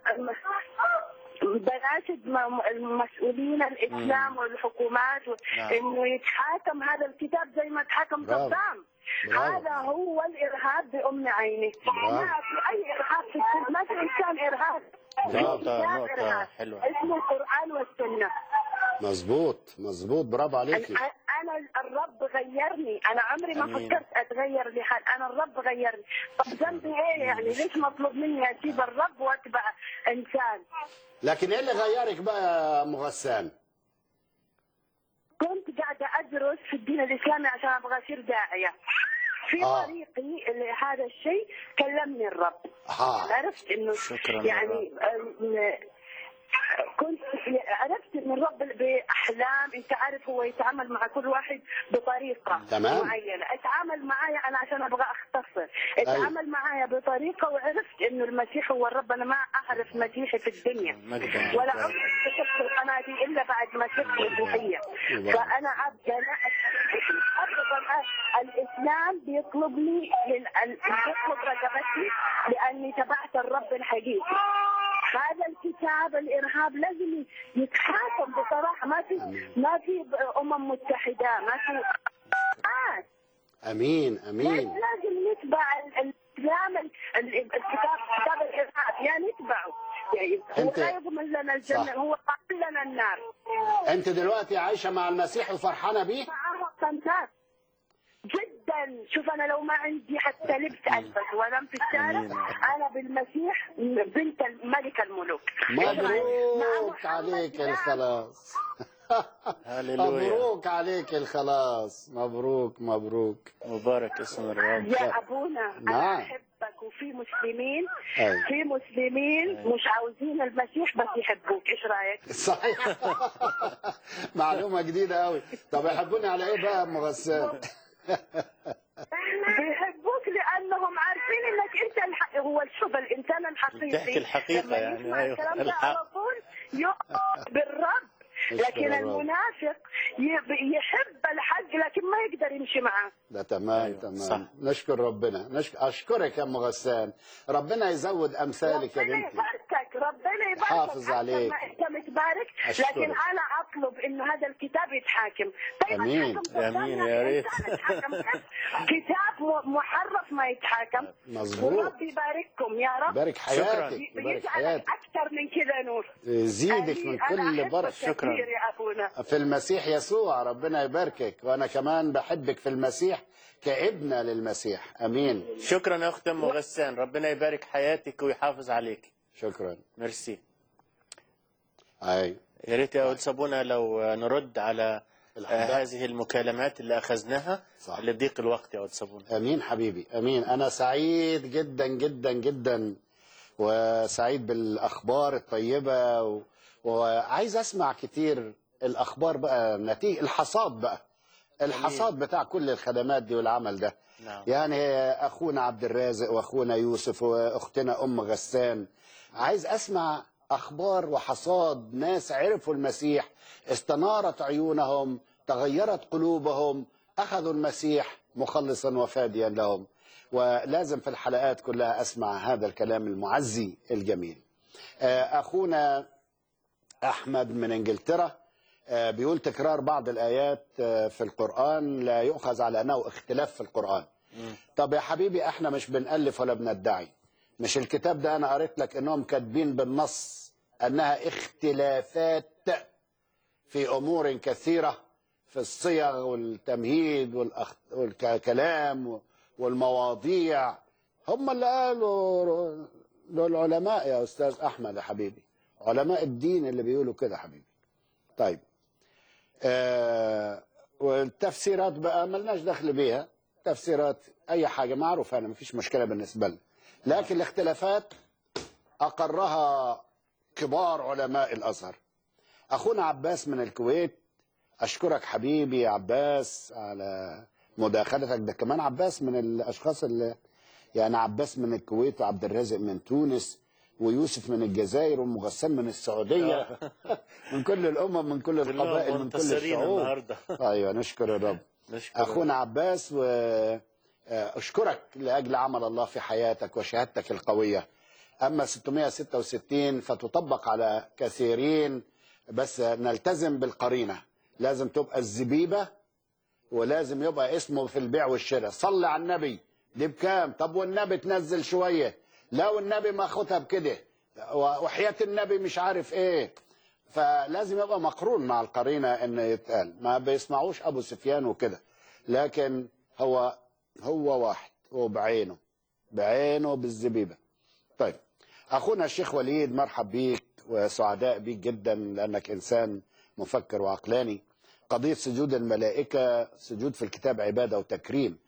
بناشد المسؤولين الاسلام والحكومات انه يتحاكم هذا الكتاب زي ما تحاكم صدام. هذا هو الارهاب بأم عيني. ما في اي ارهاب في السنة، ما في انسان ارهاب. نقطة حلوة. اسمه القرآن والسنة. مظبوط برافو عليكي. انا الرب غيرني، انا عمري ما فكرت اتغير لحال، انا الرب غيرني. طب ذنبي ايه يعني؟ ليش مطلوب مني اسيب الرب واتبع انسان؟ لكن ايه اللي غيرك بقى يا ام غسان؟ كنت قاعده ادرس في الدين الاسلامي عشان ابغى اصير داعيه. في طريقي لهذا الشيء كلمني الرب. عرفت انه يعني كنت عرفت ان الرب باحلام، انت عارف هو يتعامل مع كل واحد بطريقه معينه. اتعامل معايا انا عشان ابغى اختصر، اتعامل معايا بطريقه، وعرفت انه المسيح هو الرب. انا ما اعرف مسيحي في الدنيا ولا عمري اكتشفت القناه دي الا بعد ما صرت مسيحيه. فانا ابدا الاسلام بيطلبني بيطلب رغبتي لاني تبعت الرب الحقيقي. هذا الكتاب الارهاب لازم يتحاكم بصراحه. ما في متحده، ما في. امين. لازم نتبع الاسلام. كتاب الارهاب يعني نتبعه. هو لا يضمن لنا الجنه، هو قال لنا النار. انت دلوقتي عايشه مع المسيح وفرحانه بيه؟ معاه جدا. شوف انا لو ما عندي حتى لبس البس وانام في الشارع، انا بالمسيح بنت الملك الملوك. مبروك عليك الخلاص. مبروك عليك الخلاص. مبروك مبارك اسم الرب يا ابونا. انا احبك، وفي مسلمين في مسلمين مش عاوزين المسيح بس يحبوك. ايش رايك؟ صحيح. معلومه جديده قوي. طب يحبوني على ايه بقى يا ام غسان؟ بيحبوك لانهم عارفين انك انت هو شوف الانسان الحقيقي تحكي الحقيقه يعني. الكلام ده على طول يؤمن بالرب. لكن المنافق يحب الحق لكن ما يقدر يمشي معاه. ده تمام. صح. نشكر ربنا. اشكرك يا ام غسان. ربنا يزود امثالك يا بنتي. ربنا يباركك. حافظ عليك. انت متبارك. لكن انا نطلب انه هذا الكتاب يتحاكم. طيب امين امين يا ريت. كتاب محرف ما يتحاكم. مظبوط. ورب يبارككم يا رب. يبارك حياتك، يبارك يجعلك حياتك، اكثر من كذا نور، يزيدك من كل بركه. شكرا يا ابونا في المسيح يسوع، ربنا يباركك، وانا كمان بحبك في المسيح كابنه للمسيح. امين. شكرا يا اخت ام غسان، ربنا يبارك حياتك ويحافظ عليك. شكرا. ميرسي. اي يا ريت يا استاذ ابونا لو نرد على هذه المكالمات اللي اخذناها لضيق الوقت يا استاذ ابونا. امين حبيبي، امين. انا سعيد جدا جدا جدا، وسعيد بالاخبار الطيبه وعايز اسمع كتير الاخبار بقى، نتيجه الحصاد بقى، الحصاد بتاع كل الخدمات دي والعمل ده. نعم. يعني اخونا عبد الرازق واخونا يوسف واختنا ام غسان، عايز اسمع اخبار وحصاد ناس عرفوا المسيح، استنارت عيونهم، تغيرت قلوبهم، اخذوا المسيح مخلصا وفاديا لهم. ولازم في الحلقات كلها اسمع هذا الكلام المعزي الجميل. اخونا احمد من انجلترا بيقول تكرار بعض الايات في القرآن لا يؤخذ على انه اختلاف في القرآن. طب يا حبيبي احنا مش بنألف ولا بندعي، مش الكتاب ده انا قريت لك انهم كاتبين بالنص انها اختلافات في امور كثيرة، في الصيغ والتمهيد والكلام والمواضيع. هم اللي قالوا للعلماء يا استاذ احمد يا حبيبي، علماء الدين اللي بيقولوا كده حبيبي. طيب والتفسيرات بقى ملناش دخل بيها، تفسيرات اي حاجه معروفه، انا مفيش مشكله بالنسبه لنا، لكن الاختلافات اقرها كبار علماء الازهر. اخونا عباس من الكويت، اشكرك حبيبي يا عباس على مداخلتك. ده كمان عباس من الاشخاص اللي يعني عباس من الكويت، وعبد الرازق من تونس، ويوسف من الجزائر، وام غسان من السعوديه من كل الامم، من كل القبائل، من كل الشعوب. ايوه نشكر الرب. اخونا عباس، واشكرك لاجل عمل الله في حياتك وشهادتك القويه. اما 666 فتطبق على كثيرين، بس نلتزم بالقرينه، لازم تبقى الزبيبه، ولازم يبقى اسمه في البيع والشراء. صلي على النبي، دي بكام؟ طب والنبي تنزل شويه، لو النبي ما خدها بكده، وحياة النبي مش عارف ايه. فلازم يبقى مقرون مع القرينة ان يتقال. ما بيسمعوش ابو سفيان وكده، لكن هو واحد، هو بعينه بالزبيبة. طيب اخونا الشيخ وليد، مرحب بيك وسعداء بيك جدا لانك انسان مفكر وعقلاني. قضية سجود الملائكة، سجود في الكتاب عبادة وتكريم.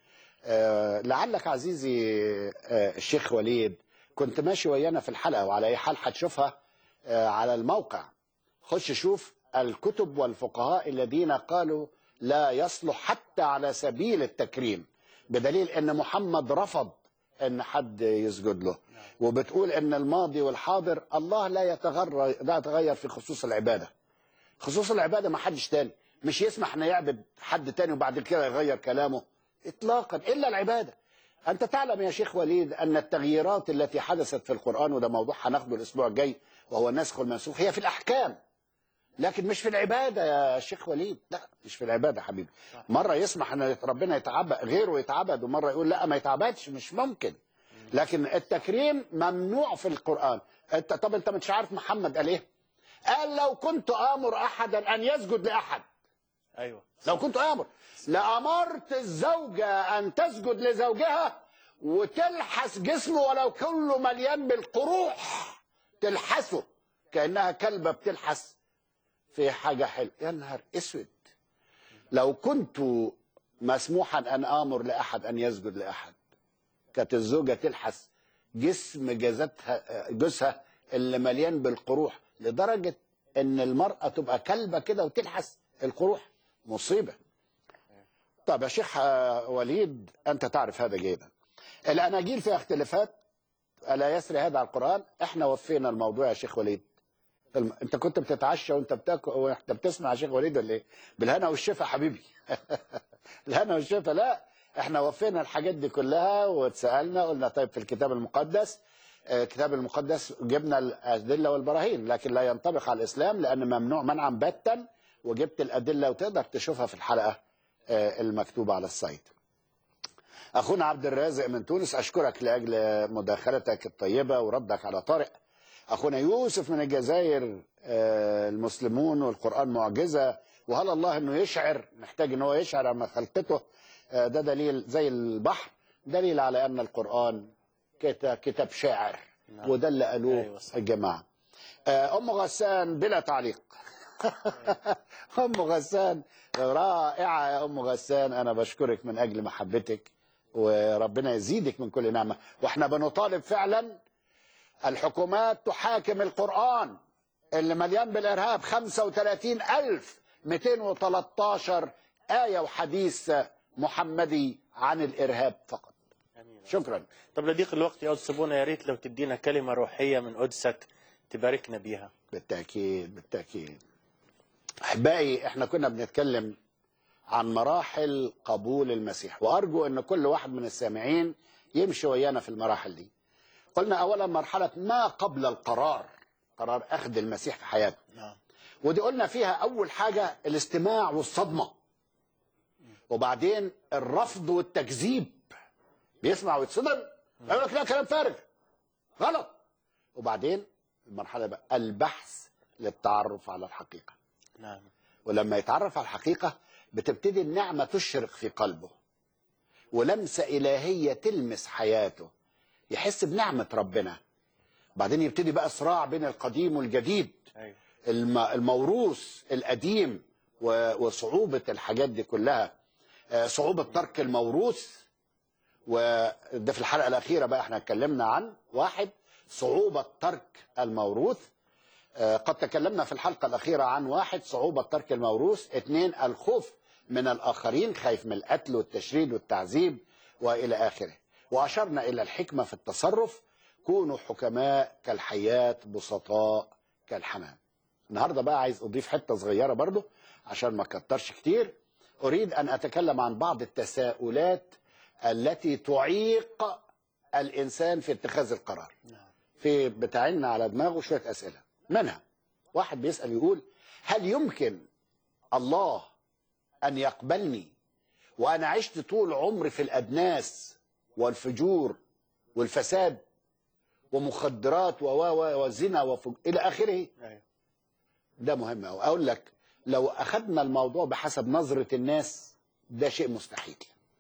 لعلك عزيزي الشيخ وليد كنت ماشي ويانا في الحلقة، وعلى أي حال هتشوفها على الموقع. خش شوف الكتب والفقهاء الذين قالوا لا يصلح حتى على سبيل التكريم، بدليل أن محمد رفض أن حد يسجد له، وبتقول أن الماضي والحاضر الله لا يتغير في خصوص العبادة. خصوص العبادة ما حدش تاني مش يسمح أن يعبد حد تاني وبعد كده يغير كلامه إطلاقا إلا العبادة. أنت تعلم يا شيخ وليد أن التغييرات التي حدثت في القرآن، وده موضوع هناخده الأسبوع الجاي وهو النسخ والمنسوخ، هي في الأحكام لكن مش في العبادة يا شيخ وليد. لا مش في العبادة حبيبي. مرة يسمح أن ربنا يتعبد غيره يتعبد، ومرة يقول لا ما يتعبدش، مش ممكن. لكن التكريم ممنوع في القرآن. طب أنت مش عارف محمد قال إيه؟ قال لو كنت آمر أحدا أن يسجد لأحد، أيوة لو كنت آمر لأمرت الزوجة أن تسجد لزوجها وتلحس جسمه ولو كله مليان بالقروح، تلحسه كأنها كلبة بتلحس في حاجة حلوة. يا نهار اسود، لو كنت مسموحا أن آمر لأحد أن يسجد لأحد، كانت الزوجة تلحس جسم جوزها اللي مليان بالقروح، لدرجة أن المرأة تبقى كلبة كده وتلحس القروح. مصيبة. طب يا شيخ وليد أنت تعرف هذا جيدا. الأناجيل فيها اختلافات، ألا يسري هذا على القرآن؟ احنا وفينا الموضوع يا شيخ وليد. انت كنت بتتعشى وانت بتاكل وانت بتسمع يا شيخ وليد ولا ايه؟ بالهنا والشفا حبيبي. الهنا والشفا. لا احنا وفينا الحاجات دي كلها واتسالنا، قلنا طيب في الكتاب المقدس، الكتاب المقدس جبنا الادله والبراهين، لكن لا ينطبق على الاسلام لان ممنوع منعا باتا وجبت الأدلة وتقدر تشوفها في الحلقة المكتوبة على السايت. أخونا عبد الرازق من تونس، أشكرك لأجل مداخلتك الطيبة وردك على طارق. أخونا يوسف من الجزائر، المسلمون والقرآن معجزة، وهل الله أنه يشعر، محتاج أنه يشعر عما خلقته، ده دليل زي البحر، دليل على أن القرآن كتاب شاعر. وده اللي قالوه الجماعة. أم غسان بلا تعليق. أم غسان رائعة يا أم غسان، أنا بشكرك من أجل محبتك وربنا يزيدك من كل نعمة. وإحنا بنطالب فعلا الحكومات تحاكم القرآن اللي مليان بالإرهاب، 35,213 آية وحديث محمدي عن الإرهاب فقط. شكرا. طب لضيق الوقت يا أستاذ سبونا، يا ريت لو تدينا كلمة روحية من قدسك تباركنا بيها. بالتأكيد بالتأكيد. أحبائي، احنا كنا بنتكلم عن مراحل قبول المسيح، وأرجو أن كل واحد من السامعين يمشي ويانا في المراحل دي. قلنا أولا مرحلة ما قبل القرار، قرار أخذ المسيح في حياته. ودي قلنا فيها أول حاجة الاستماع والصدمة، وبعدين الرفض والتكذيب، بيسمع ويتصدم يقول لك لا كلام فارغ غلط. وبعدين المرحلة بقى البحث للتعرف على الحقيقة. نعم. ولما يتعرف على الحقيقة بتبتدي النعمة تشرق في قلبه، ولمسة إلهية تلمس حياته، يحس بنعمة ربنا. بعدين يبتدي بقى صراع بين القديم والجديد، الموروث القديم وصعوبة الحاجات دي كلها، صعوبة ترك الموروث. وده في الحلقة الأخيرة بقى احنا اتكلمنا عن واحد، صعوبة ترك الموروث. قد تكلمنا في الحلقة الأخيرة عن واحد، صعوبة ترك الموروث. 2 الخوف من الآخرين، خايف من القتل والتشريد والتعذيب وإلى آخره. وأشرنا إلى الحكمة في التصرف، كونوا حكماء كالحياة بسطاء كالحمام. النهاردة بقى عايز أضيف حتة صغيرة برضو عشان ما كترش كتير. أريد أن أتكلم عن بعض التساؤلات التي تعيق الإنسان في اتخاذ القرار. في بتاعنا على دماغه شوية أسئلة، منها واحد بيسأل يقول: هل يمكن الله أن يقبلني وأنا عشت طول عمري في الأدناس والفجور والفساد ومخدرات وزنا إلى آخره؟ ده مهم أوي. أقول لك لو أخذنا الموضوع بحسب نظرة الناس ده شيء مستحيل،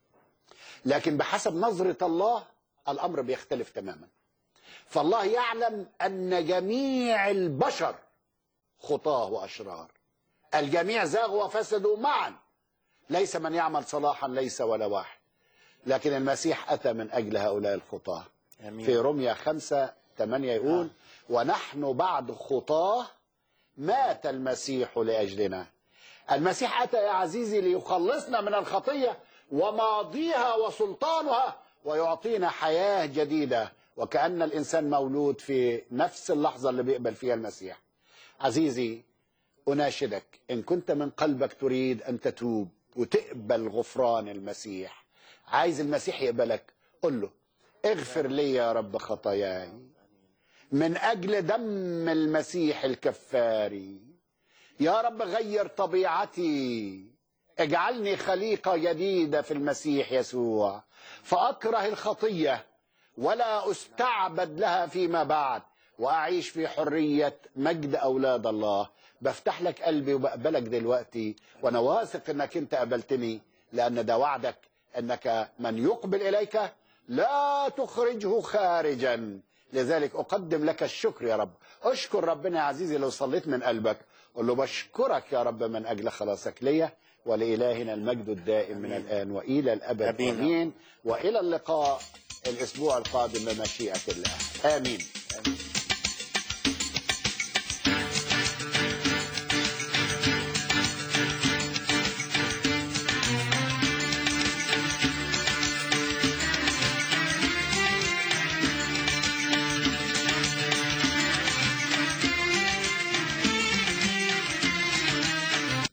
لكن بحسب نظرة الله الأمر بيختلف تماما. فالله يعلم أن جميع البشر خطاه وأشرار، الجميع زاغوا وفسدوا معا، ليس من يعمل صلاحا ليس ولا واحد، لكن المسيح أتى من أجل هؤلاء الخطاه. في رمية 5:8 يقول: ونحن بعد خطاه مات المسيح لأجلنا. المسيح أتى يا عزيزي ليخلصنا من الخطية وماضيها وسلطانها ويعطينا حياة جديدة، وكأن الإنسان مولود في نفس اللحظة اللي بيقبل فيها المسيح. عزيزي أناشدك، إن كنت من قلبك تريد أن تتوب وتقبل غفران المسيح، عايز المسيح يقبلك، قل له: اغفر لي يا رب خطاياي من أجل دم المسيح الكفاري. يا رب غير طبيعتي، اجعلني خليقة جديدة في المسيح يسوع، فأكره الخطية ولا أستعبد لها فيما بعد، وأعيش في حرية مجد أولاد الله. بفتح لك قلبي وبقبلك دلوقتي، وأنا واثق أنك أنت قبلتني، لأن ده وعدك أنك من يقبل إليك لا تخرجه خارجا. لذلك أقدم لك الشكر يا رب. أشكر ربنا يا عزيزي لو صليت من قلبك، قل له: بشكرك يا رب من أجل خلاصك ليا، ولإلهنا المجد الدائم من الآن وإلى الأبد. آمين. وإلى اللقاء الأسبوع القادم بمشيئة الله. آمين.